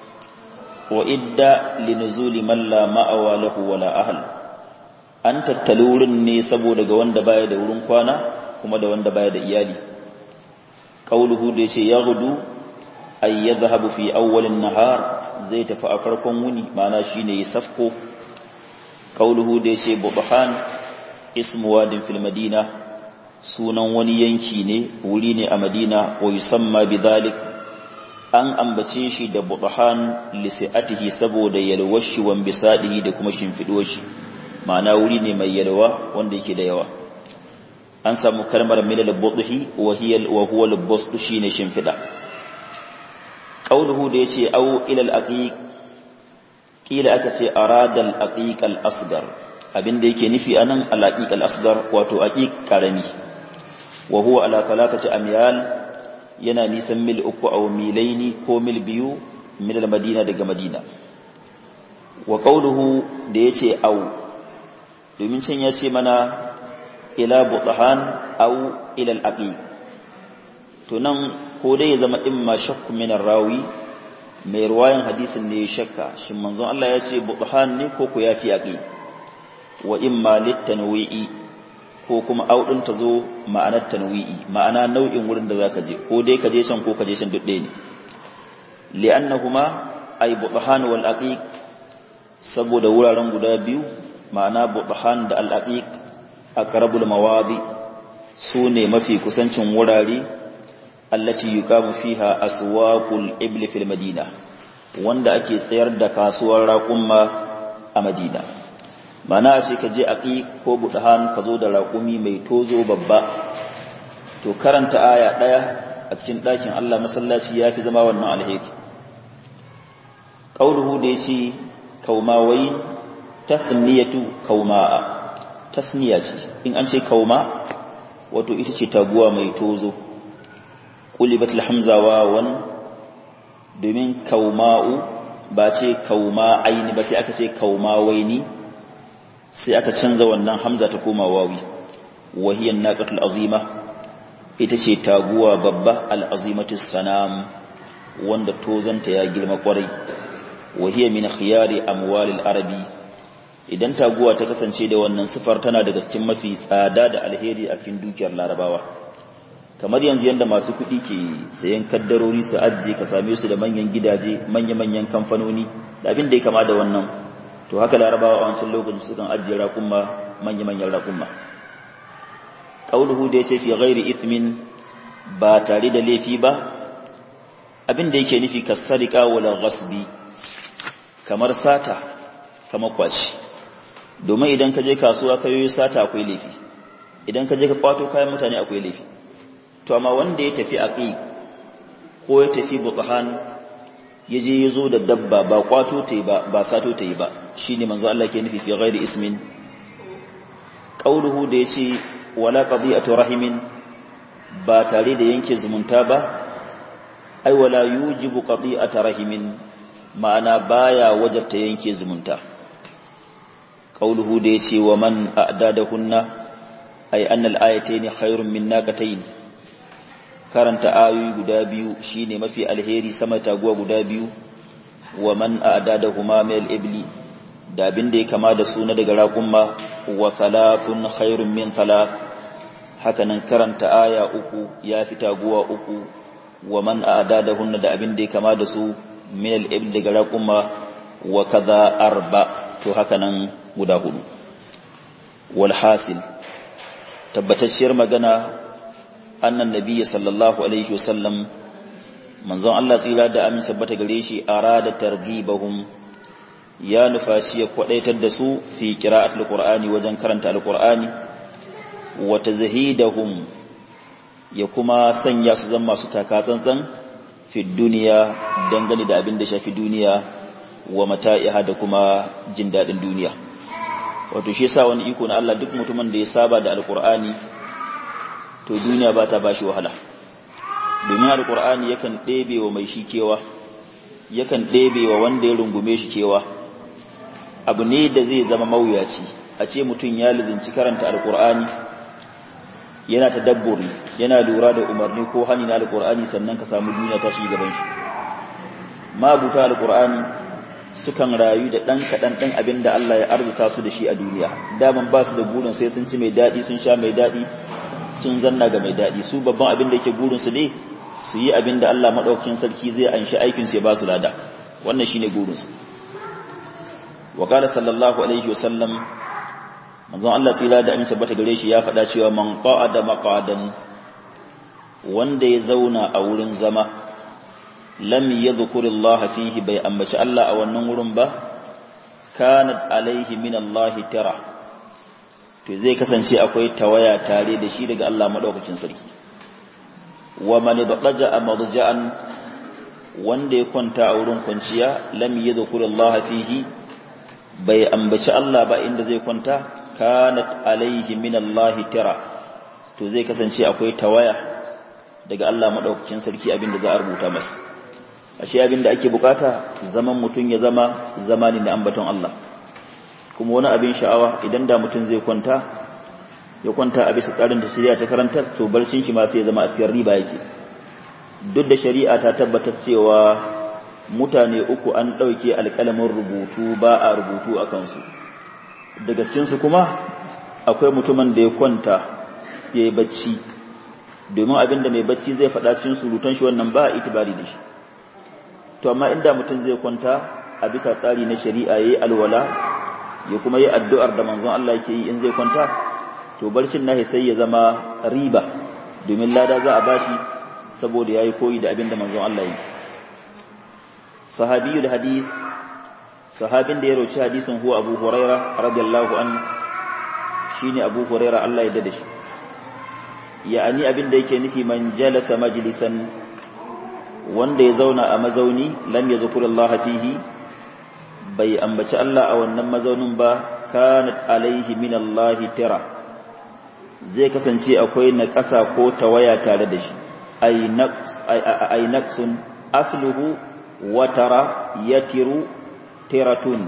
wa idda linuzuli man la ma'awa lahu wala ahl an tattali wurin ne saboda ga wanda baya da wurin kwana kuma da wanda baya da iyali qauluhu da yace yaghdu ay yadhhabu fi awwal an-nahar zai tafi a farkon wuni mana shine ya safko qauluhu da yace budhan ismu wadin fil madina sunan wani yanki ne wuri ne a Madina wa yusamma bidhalik an ambace shi da budhan lisi'atihi saboda yalwashi wan bisadihi da kuma shimfido shi ma'ana wuri ne mai yalwa wanda yake da yawa an samu kalmar milal budhi wa hiya wa huwa al-busd shine shimfida qauluhu da yace au ila al-aqiq kila aka ce arada al-aqiq al-asghar abinda yake nufi anan al-aqiq al-asghar wato aqiq karami wa huwa ala thalathati amyal yana nisan mil uku aw milaini ko mil biyu min al-madina daga madina wa qauluhu da yace au domin can yace mana ila budhan aw ila al-aqiq to nan ko dai ya zama imma shakku min rawi mai ruwayan hadisin ne shakka shin manzon Allah ya ce budhan ne ko ko ya ce aqi wa imma litanwi'i ko kuma audin ta zo ma'anar tanwi'i ma'ana nau'in wurin da zaka je ko dai ka je can ko ka je can duk ɗaya ne li'annahuma ay budhan wal aqiq saboda wuraren guda biyu ma'ana budhan da al aqiq aqrabul mawadi sune mafi kusancin wurare allati yuqamu fiha aswaqul ibli fil madina wanda ake tsayar da kasuwar raqumma a Madina mana ce ka je aqiq ko budhan ka zo da raqumi mai tozo babba to karanta aya daya a cikin dakin Allah masallaci yafi zama wannan alheri qauluhu da yace kaumawai tathniyatu kaumaa tasniya ce in an ce kauma wato ita ce taguwa mai tozo qulibat alhamza wawan domin kauma'u ba ce kauma aini ba sai aka ce kaumawaini sai aka canza wannan hamza ta koma wawi wahiyan naqatul azima ita ce taguwa babba al-azimatu sanam wanda tozanta ya girma kwarai wahiya min khiyari amwalil arabi idan taguwa ta kasance da wannan sifar tana daga cikin mafi tsada da alheri a cikin dukiyar larabawa, kamar yanzu yanda masu kuɗi ke sayan kaddarori su ajiye ka same su da manyan gidaje, manya-manyan kamfanoni da abin da ya kama da wannan, to haka larabawa a wancan lokaci sukan ajiye raƙumma, manya-manyan raƙumma. Qauluhu da yace fi ghairi ithmin, ba tare da laifi ba, abin da yake nufi kasarika wala ghasbi, kamar sata, kamar kwaci. Domin idan ka je kasuwa ka yi sata akwai laifi, idan ka je ka kwato kayan mutane akwai laifi. To amma wanda ya tafi aqiq ko ya tafi buqhan, ya je ya zo da dabba ba kwato ta yi ba, ba sato ta yi ba, shine manzo Allah ke nufi fi ghairi ismin. Qauluhu da yace wala qadi'atu rahimin, ba tare da yanke zumunta ba, ai wala yujibu qadi'ata rahimin, ma'ana baya wajabta yanke zumunta. Qauluhu da yace wa man a'dadahunna, ai annal ayatayn khairun min naqatayn, karanta ayoyi guda biyu shine mafi alheri sama taguwa guda biyu. Wa man a'dadahuma min al-ibli, da abin da ya kama da su na daga raƙumma. Wa thalathun khairun min thalath, hakanan karanta aya uku ya fi taguwa uku. Wa man a'dadahunna, da abin da ya kama da su min al-ibli daga raƙumma. Wa kaza arba, to hakanan guda hudu. Wal hasil, tabbatacciyar magana, annan nabiyyi sallallahu alaihi wasallam, manzon Allah tsira da amin sabbata gare shi, arada targhibahum, ya nufaci ya kwadaitar da su fi qira'atul qur'ani, wajen karanta alqur'ani, wa tazhidahum, ya kuma sanya su zama masu taka tsantsan fi duniya, dangane da abin da shafi duniya, wa mata'iha, da kuma jin dadin duniya. Wato shi yasa wani iko na Allah, duk mutumin da ya saba da alqur'ani to duniya ba ta bashi wahala, domin alqur'ani yakan ɗebe wa mai shi kewa, yakan ɗebe wa wanda ya rungume shi kewa. Abu ne da zai zama mawuyaci a ce mutum ya lizinci karanta alqur'ani, yana tadabburi, yana lura da umarni ko hani na alqur'ani, sannan ka samu duniya ta shi gaban shi. Mabuta alqur'ani sukan rayu da ɗan kaɗan ɗan abin da Allah ya arzuta su da shi a duniya, daman ba su da burin sai sun ci mai daɗi, sun sha mai daɗi, sun zanna ga mai daɗi. Su babban abin da yake burinsu ne su yi abin da Allah maɗaukakin sarki zai anshi aikinsu ya ba su lada, wannan shi ne burinsu. Wa qala sallallahu alaihi wa sallam, manzon Allah tsira da amin sabbata gare shi ya faɗa cewa man qa'ada maqadan, wanda ya zauna a wurin zama, lam yadhkurillaha fihi, bai ambaci Allah a wannan wurin ba, kanat alaihi min Allah tara, to zai kasance akwai tawaya tare da shi daga Allah madaukakin sarki. Wa man yadqaja amadja'an, wanda ya kwanta a wurin kwanciya, lam yadhkurillaha fihi, bai ambaci Allah ba inda zai kwanta, kanat alaihi min Allah tara, to zai kasance akwai tawaya daga Allah madaukakin sarki abinda za a rubuta masa. Ashe abinda ake bukata zaman mutum ya zama zamani na ambaton Allah. Kuma wani abin sha'awa, idan da mutum zai kwanta ya kwanta a bisa tsarin da shari'a ta karanta, to barcin shi ma sai ya zama a cikin riba yake. Duk da shari'a ta tabbatar cewa mutane uku an ɗauke alƙalamin rubutu, ba a rubutu a kansu. Daga cikinsu kuma akwai mutumin da ya kwanta ya yi bacci, domin abin da mai bacci zai faɗa cikin surutan shi wannan ba a itibari da shi. To amma inda mutum zai kwanta a bisa tsari na shari'a, yayi alwala, ya kuma yi addu'ar da manzon Allah yake yi in zai kwanta, to barcin nahi sai ya zama riba, domin lada za a bashi saboda yayi koyi da abin da manzon Allah yi. Sahabiyul hadis, sahabin da ya roci hadisin huwa Abu Huraira radiyallahu an, shine Abu Huraira Allah ya dade shi. Ya'ani abin da yake nufi, man jalasa majlisan, wanda ya zauna a mazauni, lam yazkurullaha fihi, bai ambaci Allah a wannan mazaunin ba, kanat alaihi min Allah tara, zai kasance akwai naƙasa ko tawaya tare da shi. Ay naqsun asluhu watara yatiru tiratun,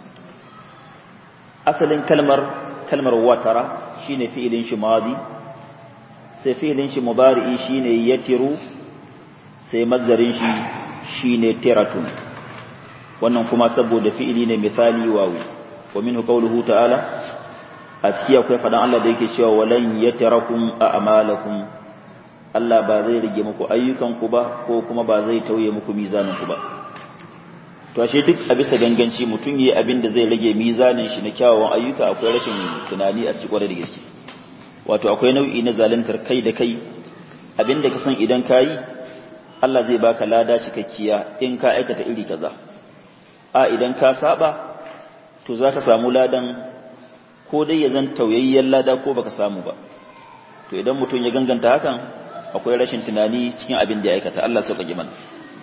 asalin kalmar kalmar watara shine fi'ilin shi madi, sai fi'ilin shi mudari'i shine yatiru, sai mazdarin shi shine tiratun. Wannan kuma saboda fi'ili ne misali wawu. wa minhu qawluhu ta'ala a ciki akwai fadan Allah da yake cewa walan yatarakum a'malakum Allah ba zai rige muku ayyukanku ba ko kuma ba zai tauye muku mizaninku ba to ashe duk a bisa ganganci mutum yi abin da zai rage mizanin shi na kyawawan ayyuka akwai rashin tunani a cikin kwarai da gaske wato akwai nau'i na zaluntar kai da kai abin da ka san idan ka yi Allah zai baka lada cikakkiya in ka aikata iri kaza a idan ka saba to zaka samu ladan ko dai ya zan tauyayyen lada ko baka samu ba to idan mutum ya ganganta hakan akwai rashin tunani cikin abin da ya aikata Allah sauka ji mana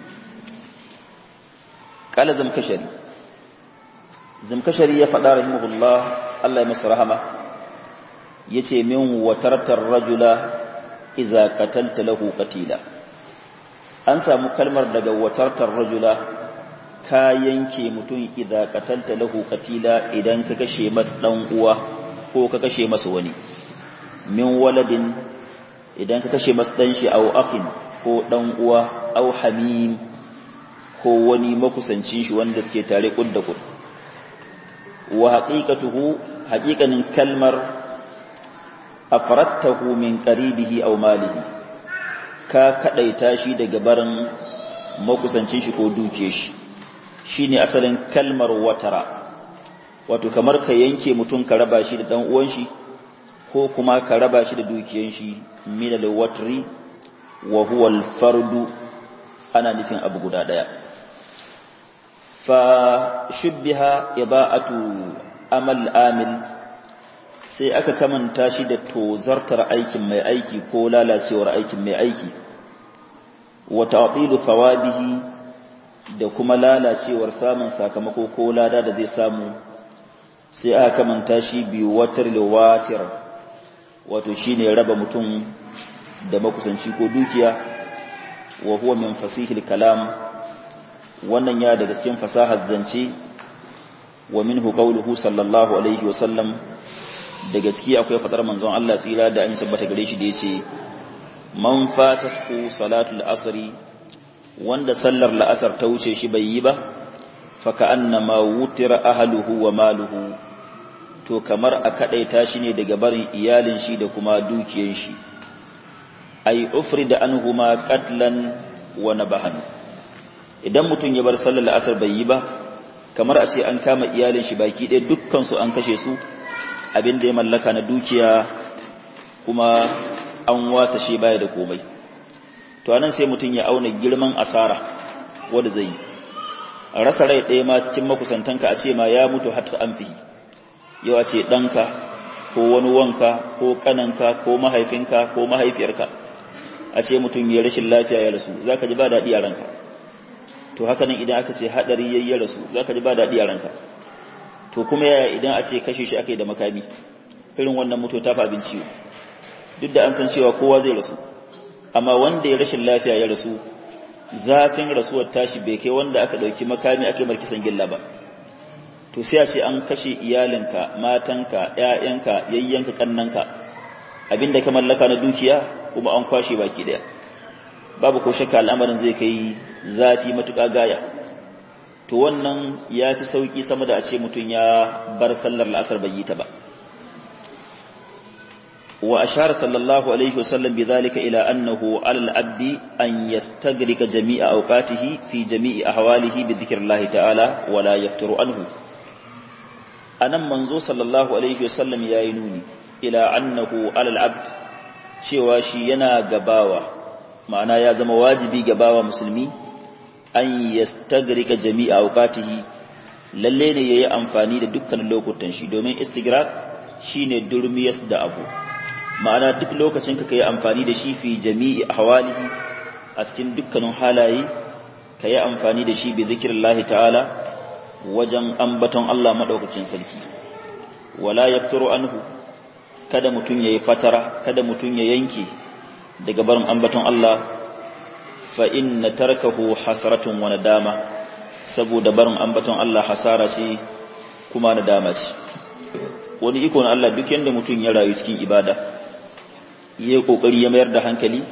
kala zamkashari zamkashari ya faɗa rahimahullah Allah ya masa rahama yace min watartar rajula idza qatalta lahu qatila an samu kalmar daga watartar rajula ka yanke mutum idza qatalta lahu qatila idan ka kashe masa dan uwa ko ka kashe masa wani min waladin idan ka kashe masa dan shi aw aqin ko dan uwa aw hamim ko wani makusancin shi wanda suke tare kudda kud wa haqiqatuhu haqiqanin kalmar afradtahu min qaribihi aw malihi ka kadaita shi daga barin makusancin shi ko duke shi shine asalin kalmar watara wato kamar ka yanke mutum ka raba shi da dan uwan shi ko kuma ka raba shi da dukiyan shi min al-watri wa huwa al-fardu ana nufin abu guda daya fa shubbiha iba'atu amal amil sai aka kamanta shi da tozartar aikin mai aiki ko lalacewar aikin mai aiki wa ta'tilu thawabihi da kuma lalacewar samun sakamako ko lada da zai samu sai aka kamanta shi bi watar liwatir wato shine raba mutum da makusanci ko dukiya wa huwa min fasihil kalam wannan ya daga cikin fasahar zance wa minhu qawluhu sallallahu alaihi wa sallam daga ciki akwai fadar manzon Allah tsira da an tabbata gare shi da yace man fatatu salatul asri wanda sallar la'asar ta wuce shi bai yi ba fa ka'annama wutira ahluhu wa maluhu to kamar a kadaita shi ne daga barin iyalin shi da kuma dukiyar shi ay ufrida anhuma qatlan wa nabahan idan mutun ya bar sallar la'asar bai yi ba kamar a ce an kama iyalin shi baki ɗaya dukkan su an kashe su abin da ya mallaka na dukiya kuma an wasa shi baya da komai to anan sai mutun ya auna girman asara wanda zai yi rasa rai ɗaya ma cikin makusantanka a ce ma ya mutu hatta an fihi yau a ce ɗanka ko wani wanka ko ƙananka ko mahaifinka ko mahaifiyarka a ce mutum ya rashin lafiya ya rasu za ka ji ba daɗi a ranka to haka nan idan aka ce haɗari ya yi rasu za ka ji ba daɗi a ranka to kuma yaya idan a ce kashe shi aka yi da makami irin wannan mutu ta fi abin ciwo duk da an san cewa kowa zai rasu amma wanda ya rashin lafiya ya rasu zafin rasuwar tashi bai kai wanda aka ɗauki makami aka yi markisan gilla ba to sai a ce an kashe iyalinka matanka ƴaƴanka yayyanka kannanka abinda ka mallaka na dukiya kuma an kwashe baki daya babu ko shakka al'amarin zai kai zafi matuƙa gaya to wannan yafi sauki sama da a ce mutun ya bar sallar la'asar bai yi ta ba wa ashara sallallahu alaihi wasallam bidhalika ila annahu 'ala al-'abdi an yastagrika jami'a awqatihi fi jami'i ahwalihi bi dhikrillahi ta'ala wa la yafturu anhu anan manzo sallallahu alaihi wasallam yayi nuni ila annahu alal abd cewa shi yana gabawa ma'ana ya zama wajibi gabawa musulmi an yastagrika jami'a awqatihi lalle ne yayi amfani da dukkan lokutan shi domin istigrak shine durmiyas da abu ma'ana duk lokacin ka kai amfani da shi fi jami'i ahwalihi a cikin dukkanin halaye kai amfani da shi bi zikrillahi ta'ala wajen ambaton Allah madaukakin sarki wala yafturu anhu kada mutun yayi fatara kada mutun ya yanke daga barin ambaton Allah fa inna tarkahu hasratun wa nadama saboda barin ambaton Allah hasara ce kuma nadama ce wani iko na Allah duk yanda mutun ya rayu cikin ibada yayi kokari ya mayar da hankali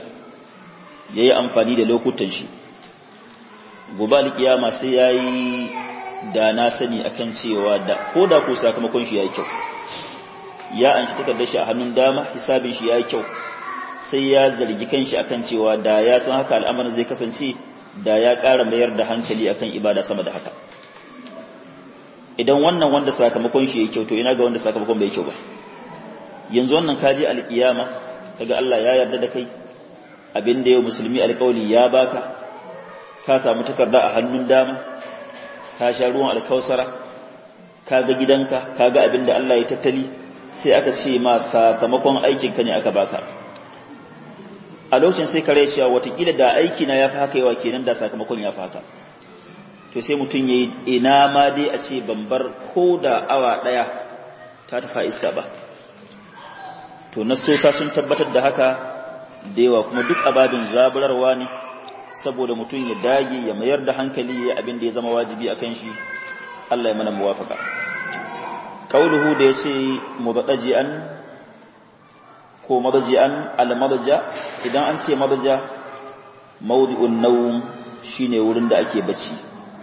yayi amfani da lokutan shi gobe alkiyama sai yayi da na sani akan cewa da ko da ko sakamakon shi yayi kyau, ya an shi takardar shi a hannun dama, hisabin shi yayi kyau, sai ya zargi kanshi akan cewa da ya san haka al'amarin zai kasance, da ya ƙara mayar da hankali akan ibada sama da haka. Idan wannan wanda sakamakon shi yayi kyau, to ina ga wanda sakamakon bai kyau ba. Yanzu wannan kaje alkiyama kaga Allah ya yarda da kai, abin da yau musulmi alƙawli ya baka, ka samu takarda a hannun dama, ka sha ruwan alkausara, ka ga gidanka, ka ga abin da Allah ya tattali, sai aka ce ma sakamakon aikinka ne aka baka. A lokacin sai ka rai cewa watakila da aiki na ya fi haka yawa kenan, da sakamakon ya fi haka. To sai mutum ya yi ina ma dai a ce ban bar ko da awa ɗaya ta tafa iska ba. To nasosa sun tabbatar da haka da yawa, kuma duk ababin zaburarwa ne, saboda mutum ya dage ya mayar da hankali ya abin da ya zama wajibi a kan shi. Allah ya mana muwafaka. Qauluhu da yace mubadaji'an ko mabdaji'an al-mabja, idan an ce mabja mawdi'un nawm shine wurin da ake bacci.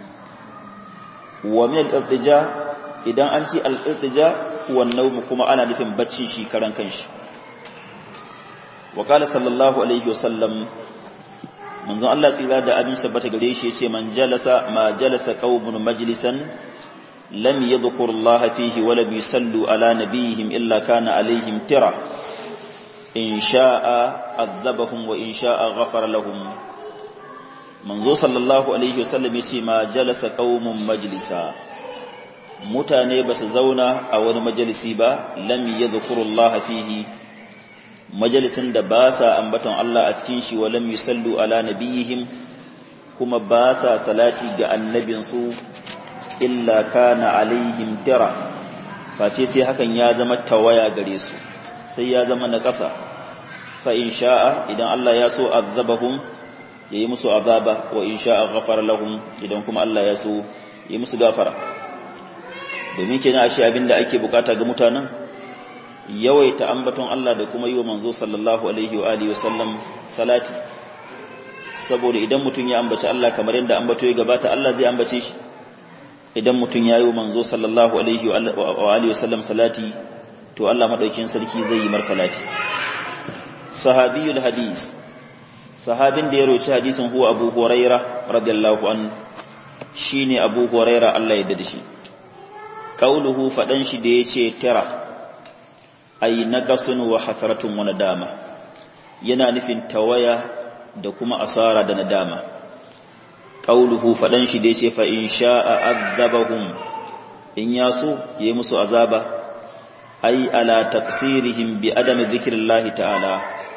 Wa min al-irtija, idan an ce al-irtija wan nawm kuma ana nufin bacci shi karan kanshi. Wa qala sallallahu alaihi wasallam, manzon Allah tsira da abin sabbata gare shi yace man jalasa ma jalasa qaumun majlisan lam yadhkur Allah fihi wa lam yusallu ala nabiyihim illa kana alaihim tira in sha'a adhabahum wa in sha'a ghafara lahum. Manzo sallallahu alaihi wasallam yace ma jalasa qaumun majlisa, mutane basu zauna a wani majalisi ba, lam yadhkur Allah fihi, majalisin da ba sa ambaton Allah a cikin shi, wa lam yusallu ala nabiyihim, kuma ba sa salati ga annabinsu, illa kana alaihim tira, face sai hakan ya zama tawaya gare su, sai ya zama na ƙasa. Fa in sha'a, idan Allah ya so azabahum, ya yi musu azaba, wa in sha'a ghafara lahum, idan kuma Allah ya so ya yi musu gafara. Domin kenan ashe abinda ake bukata ga mutanen yawaita ambaton Allah da kuma yi wa manzo sallallahu alaihi wa alihi wasallam salati, saboda idan mutum ya ambaci Allah kamar yadda ambato ya gabata, Allah zai ambace shi. Idan mutum ya yi wa manzo sallallahu alaihi wa alihi wasallam salati, to Allah madaukakin sarki zai yi mar salati. Sahabiyul hadis, sahabin da ya roci hadisin huwa Abu Hurairah radiyallahu an, shine Abu Hurairah Allah ya yarda da shi. Qauluhu, fadan shi da yace tira, ay naqasun wa hasaratun wa nadama, yana nufin tawaya da kuma asara da nadama. Qauluhu, fadan shi da yace fa in sha'a azabahum, in yaso yayi musu azaba, ay ala taqsirihim bi adami dhikrillahi ta'ala,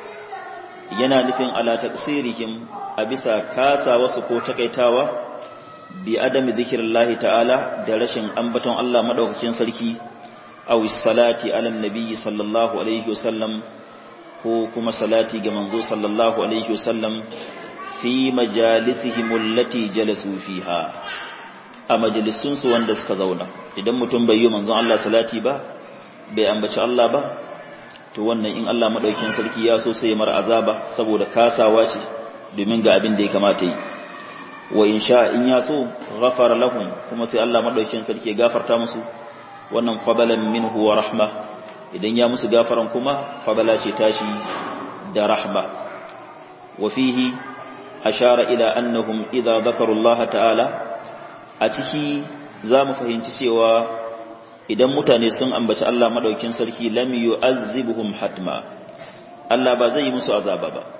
yana nufin ala taqsirihim a bisa kasa wasu ko takaitawa, bi adami dhikrillahi ta'ala, da rashin ambaton Allah madaukakin sarki, aw salati ala nabi sallallahu alaihi wasallam, ko kuma salati ga manzo sallallahu alaihi wasallam, fi majalisihim allati jalasu fiha, a majalisun su wanda suka zauna. Idan mutum bai yi manzon Allah salati ba, bai ambaci Allah ba, to wannan in Allah madaukakin sarki ya so sai mar azaba, saboda kasawa ce domin ga abin da ya kamata yi. Wa in sha, in ya so ghafara lahum, kuma sai Allah madaukakin sarki ya gafarta musu, wannan fadalan minhu wa rahma, idan ya musu gafaran kuma fadala ce tashi da rahma. Wa fihi ashara ila annahum idza dhakaru Allah ta'ala, a ciki zamu fahimci cewa idan mutane sun ambaci Allah madaukakin sarki, lam yu'azzibuhum hatma, Allah ba zai yi musu azaba ba,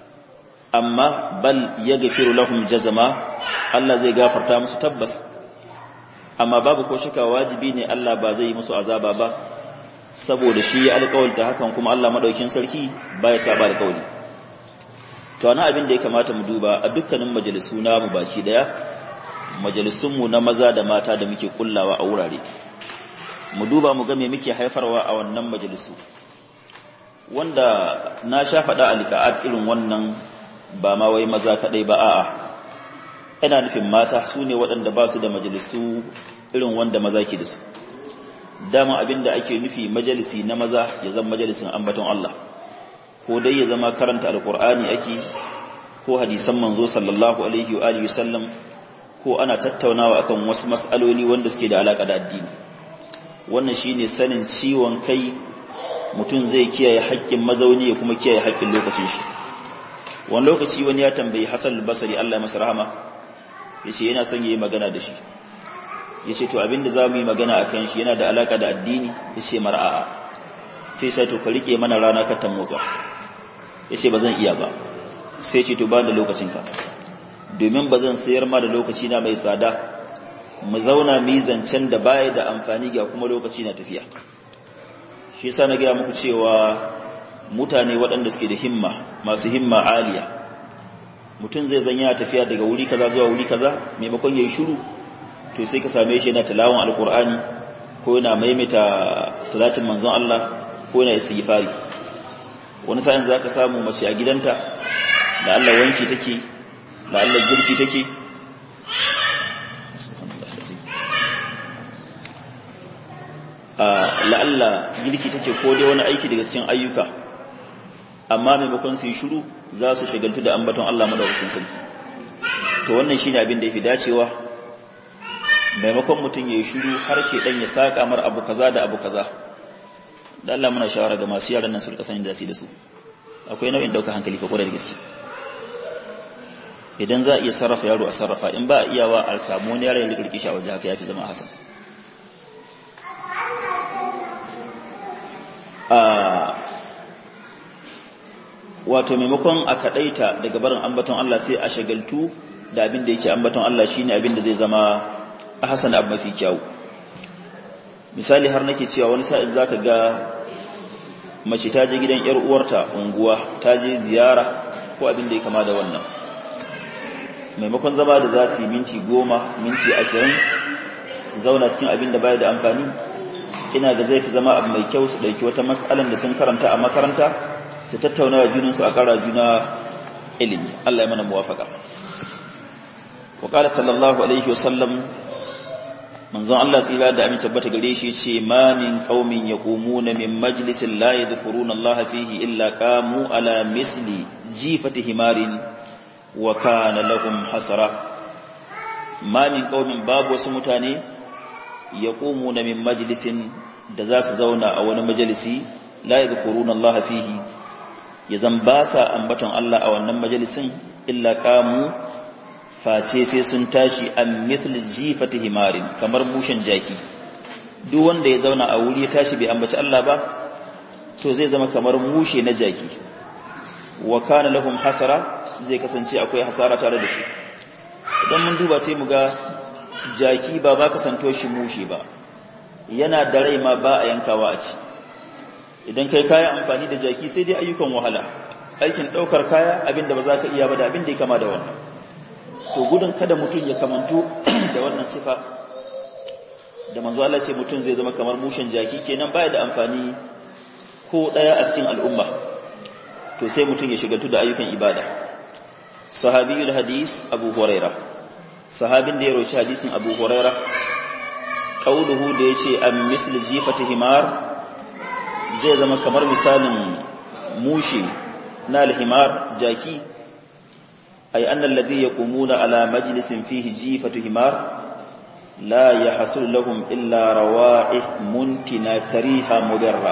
amma bal yaghfiru lahum jazama, Allah zai gafarta musu tabbas. Amma babu ko shaka wajibi ne Allah ba zai yi musu azaba ba, saboda shi ya alƙawarta hakan, kuma Allah madaukakin sarki baya saba alƙawari. To ana abin da ya kamata mu duba a dukkanin majalisu namu baki daya, majalisunmu na maza da mata da muke kullawa a wurare, mu duba mu ga me muke haifarwa a wannan majalisu, wanda na sha faɗa alƙa'at irin wannan ba ma wai maza kaɗai ba, a'a ina nufin mata su ne waɗanda ba su da majalisu irin wanda maza ke da su. Dama abin da ake nufi majalisi na maza ya zama majalisin ambaton Allah, ko dai ya zama karanta alƙur'ani ake, ko hadisan manzo sallallahu alaihi wa alihi wasallam, ko ana tattaunawa akan wasu mas'aloli wanda suke da alaka da addini. Wannan shine sanin ciwon kai, mutum zai kiyaye haƙƙin mazauni ya kuma kiyaye haƙƙin lokacin shi. Wani lokaci wani ya tambayi Hassan al-Basri Allah ya masa rahama, yace yana son yayi magana da shi. Yace to abinda zamu yi magana akan shi yana da alaka da addini, yace mar'a. Sai sai to ka rike mana rana ka ta motsa. Yace bazan iya ba. Sai ce to ba da lokacinka. Domin bazan sayar ma da lokaci na mai tsada, mu zauna mu zancen da baya da amfani ga kuma lokaci na tafiya. Shi yasa na ga muku cewa mutane waɗanda suke da himma, masu himma aliya, mutum zai zanya tafiya daga wuri kaza zuwa wuri kaza, maimakon yayi shiru to sai ka same shi yana tilawan alqur'ani ko yana maimaita salatin manzon Allah ko yana istighfari. Wani sa'in zaka samu mace a gidanta da Allah wanki take, da Allah girki take, la'alla girki take ko dai wani aiki daga cikin ayyuka, amma maimakon su yi shiru za su shagaltu da ambaton Allah madaukakin sarki. To wannan shine abin da yafi dacewa, maimakon mutum yayi shiru har shedan ya saka mar abu kaza da abu kaza. Da Allah muna shawara ga masu yaran nan su rika sanin da su da su. Akwai nau'in dauka hankali fa kwarai da gaske. Idan za a iya sarrafa yaro a sarrafa, in ba a iyawa a samu wani yaro ya rike shi a waje haka yafi zama hasan. a wato maimakon a kadaita daga barin ambaton Allah sai a shagaltu da abin da yake ambaton Allah shine abin da zai zama ahsan abu mafi kyau. Misali har nake cewa wani sa'in zaka ga mace ta je gidan yar uwarta unguwa, ta je ziyara ko abin da ya kama da wannan, maimakon zama da za su yi minti goma minti ashirin su zauna cikin abin da baya da amfani, ina da zai fi zama abu mai kyau su ɗauki wata matsalan da sun karanta a makaranta su tattauna wa junansu a ƙara juna ilimi. Allah ya mana muwafaka. Wa qala sallallahu alaihi wasallam, manzon Allah tsira da amin tabbata gare shi ce, ma min qaumin yaqumuna min majlisin la yadhkuruna Allah fihi illa qamu ala misli jifati himarin wa kana lahum hasara. Ma min qaumin, babu wasu mutane, yaqumuna min majlisin, da za su zauna a wani majalisi, la yadhkuruna Allah fihi, ya zan ba sa ambaton Allah a wannan majalisin, illa qamu, face sai sun tashi an mithl jifati himarin, kamar mushen jaki. Duk wanda ya zauna a wuri ya tashi bai ambaci Allah ba, to zai zama kamar mushe na jaki. Wa kana lahum hasara, zai kasance akwai hasara tare da shi. Idan mun duba sai mu ga jaki ba ba kasanto shi mushe ba, yana da rai ma ba a yankawa a ci. Idan kai kaya amfani da jaki sai dai ayyukan wahala, aikin ɗaukar kaya, abinda ba za ka iya ba da abinda ya kama da wannan. To gudun kada mutum ya kamanto da wannan sifa da manzo Allah ce mutum zai zama kamar mushen jaki, kenan baya da amfani ko daya a cikin al'umma, to sai mutum ya shigaltu da ayyukan ibada. Sahabiyul hadis Abu Huraira, sahabin da ya roci hadisin Abu Huraira, qauluhu da yace am misl jifati himar, zai zama kamar misalin mushe na al-himar, jaki. أي أن الذي يقومون على مجلس فيه جيفة همار لا يحصل لهم إلا روائح منتنة كريهة مضرة.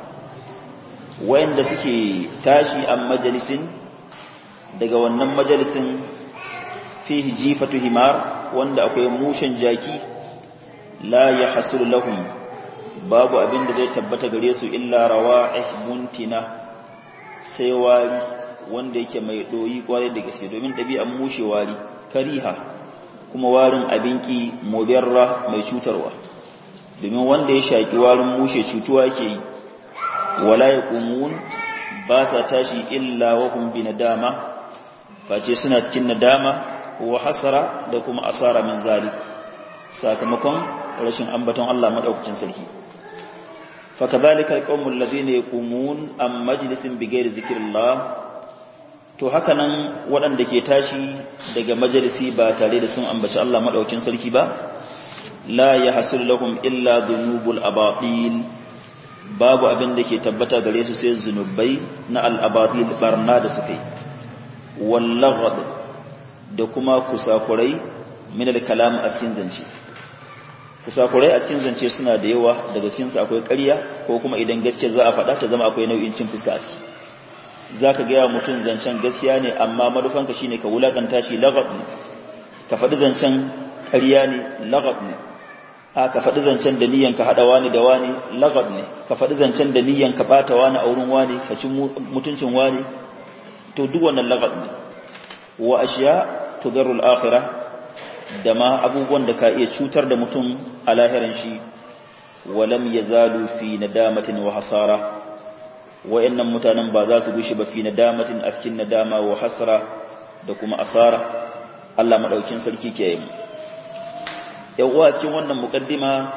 وإن دسكي تاشي أم مجلس daga wannan majalisin fihi jifatu himar, wanda akwai mushen jaki, la yahsul lahum, babu abin da zai tabbata gare su illa rawa'ih muntina, sai wari wanda yake mai doyi kwarai da gaske, domin ɗabi'an mushe wari kariha, kuma warin abinki mudarra, mai cutarwa, domin wanda ya shaki warin mushe cutuwa yake yi. Wala yaqumun, ba sa tashi illa wa hum bi nadama, face suna cikin nadama wa hasara da kuma asara min zalik, sakamakon rashin ambaton Allah madaukakin sarki. Fa kadhalika alqawmul ladina yaqumun am majlisin bighairi zikrillah, to haka nan waɗanda ke tashi daga majalisi ba tare da sun ambaci Allah maɗaukin sarki ba, la ya hasul lahum illa dhunubul abatil, babu abin da ke tabbata gare su sai zunubai na al-abatil, barna da suka yi, wallaghad, da kuma kusakurai min al-kalam a cikin zance kusakurai a cikin zance suna da yawa daga cikin su akwai ƙarya ko kuma idan gaskiya za a faɗa ta zama akwai nau'in cin fuska a ciki zaka ga mutum zancen gaskiya ne amma manufanka shine ka wulakanta shi lagab ne ka faɗi zancen ƙarya ne lagab ne a ka faɗi zancen da niyan ka haɗa wani da wani lagab ne ka faɗi zancen da niyan ka ɓata wani a wurin wani ka ci mutuncin wani to duk wannan lagab ne wa ashiya tudarrul akhirah da ma abubuwan da ka iya cutar da mutum a lahiran shi walam yazalu fi nadamatin wa hasara wayannan mutanen ba za su gushi ba fi nadamatin a cikin nadama wa hasara da kuma asara Allah madaukin sarki ke yi yawa cikin wannan muqaddima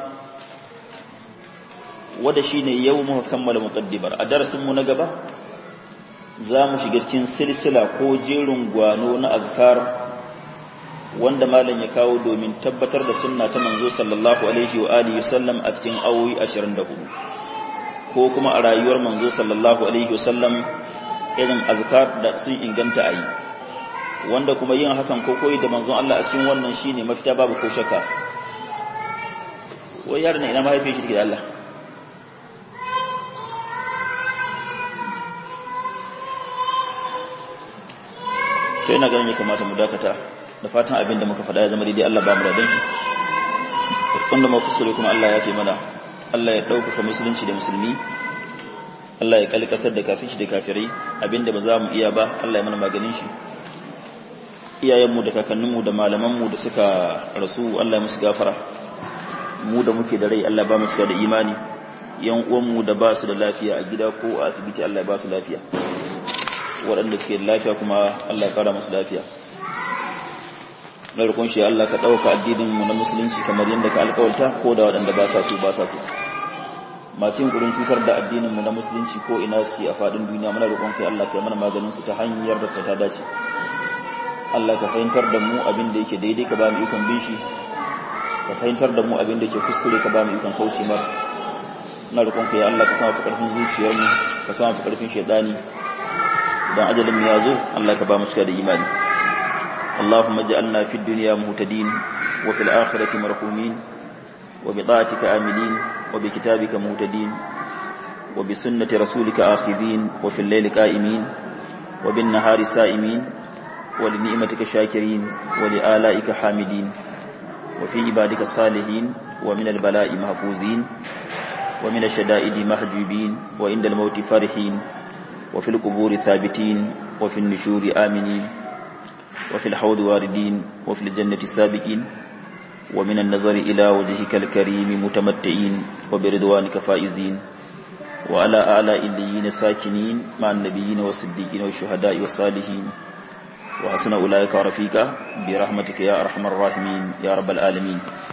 wanda shine yau muka kammala muqaddimar a darasin mu na gaba za mu shiga cikin silsila ko jerin gwano na azkar wanda malam ya kawo domin tabbatar da sunna ta manzo sallallahu alaihi wa alihi wasallam a cikin awoyi ashirin da hudu ko kuma a rayuwar manzo sallallahu alaihi wasallam irin azkar da sun inganta ayi wanda kuma yin hakan ko koyi da manzon Allah a cikin wannan shine mafita babu ko shakka wai yaron ina mahaifin shi da Allah to ina ganin ya kamata mu dakata da fatan abin da muka faɗa ya zama daidai Allah ba mu da danshi wanda mu kuskure kuma Allah ya fi mana Allah ya ɗaukaka musulunci da musulmi Allah ya kalli kasar da kafirci da kafirai abinda ba za mu iya ba Allah ya mana maganin shi iyayenmu da kakanninmu da malamanmu da suka rasu Allah ya musu gafara mu da muke da rai Allah ba mu da imani yan uwanmu da ba su da lafiya a gida ko a asibiti Allah ya ba su lafiya waɗanda suke da lafiya kuma Allah ya kara musu lafiya na rukun shi Allah ka ɗauka addininmu na musulunci kamar yadda ka alƙawarta ko da waɗanda ba sa so ba sa so masu yin gurin cutar da addininmu na musulunci ko ina suke a faɗin duniya muna rukun kai Allah ka yi mana maganin su ta hanyar da ta dace Allah ka fahimtar da mu abin da yake daidai ka ba mu ikon bin shi ka fahimtar da mu abin da yake kuskure ka ba mu ikon kauce mar na rukun kai Allah ka sama fi ƙarfin zuciyarmu ka sama fi ƙarfin shaidani dan ajalin mu ya zo Allah ka ba mu cika da imani اللهم اجعلنا في الدنيا مهتدين وفي الآخرة مرحومين وبطاعتك آمنين وبكتابك مهتدين وبسنة رسولك آخذين وفي الليل قائمين وبالنهار سائمين ولنعمتك شاكرين ولآلائك حامدين وفي عبادك الصالحين ومن البلاء محفوظين ومن الشدائد محجوبين وعند الموت فرحين وفي القبور ثابتين وفي النشور آمنين وفي الحوض واردين وفي الجنة سابقين ومن النظر إلى وجهك الكريم متمتعين وبرضوانك فائزين وعلى أعلى إليين ساكنين مع النبيين والصديقين والشهداء والصالحين وحسن أولئك رفيقا برحمتك يا أرحم الراحمين يا رب العالمين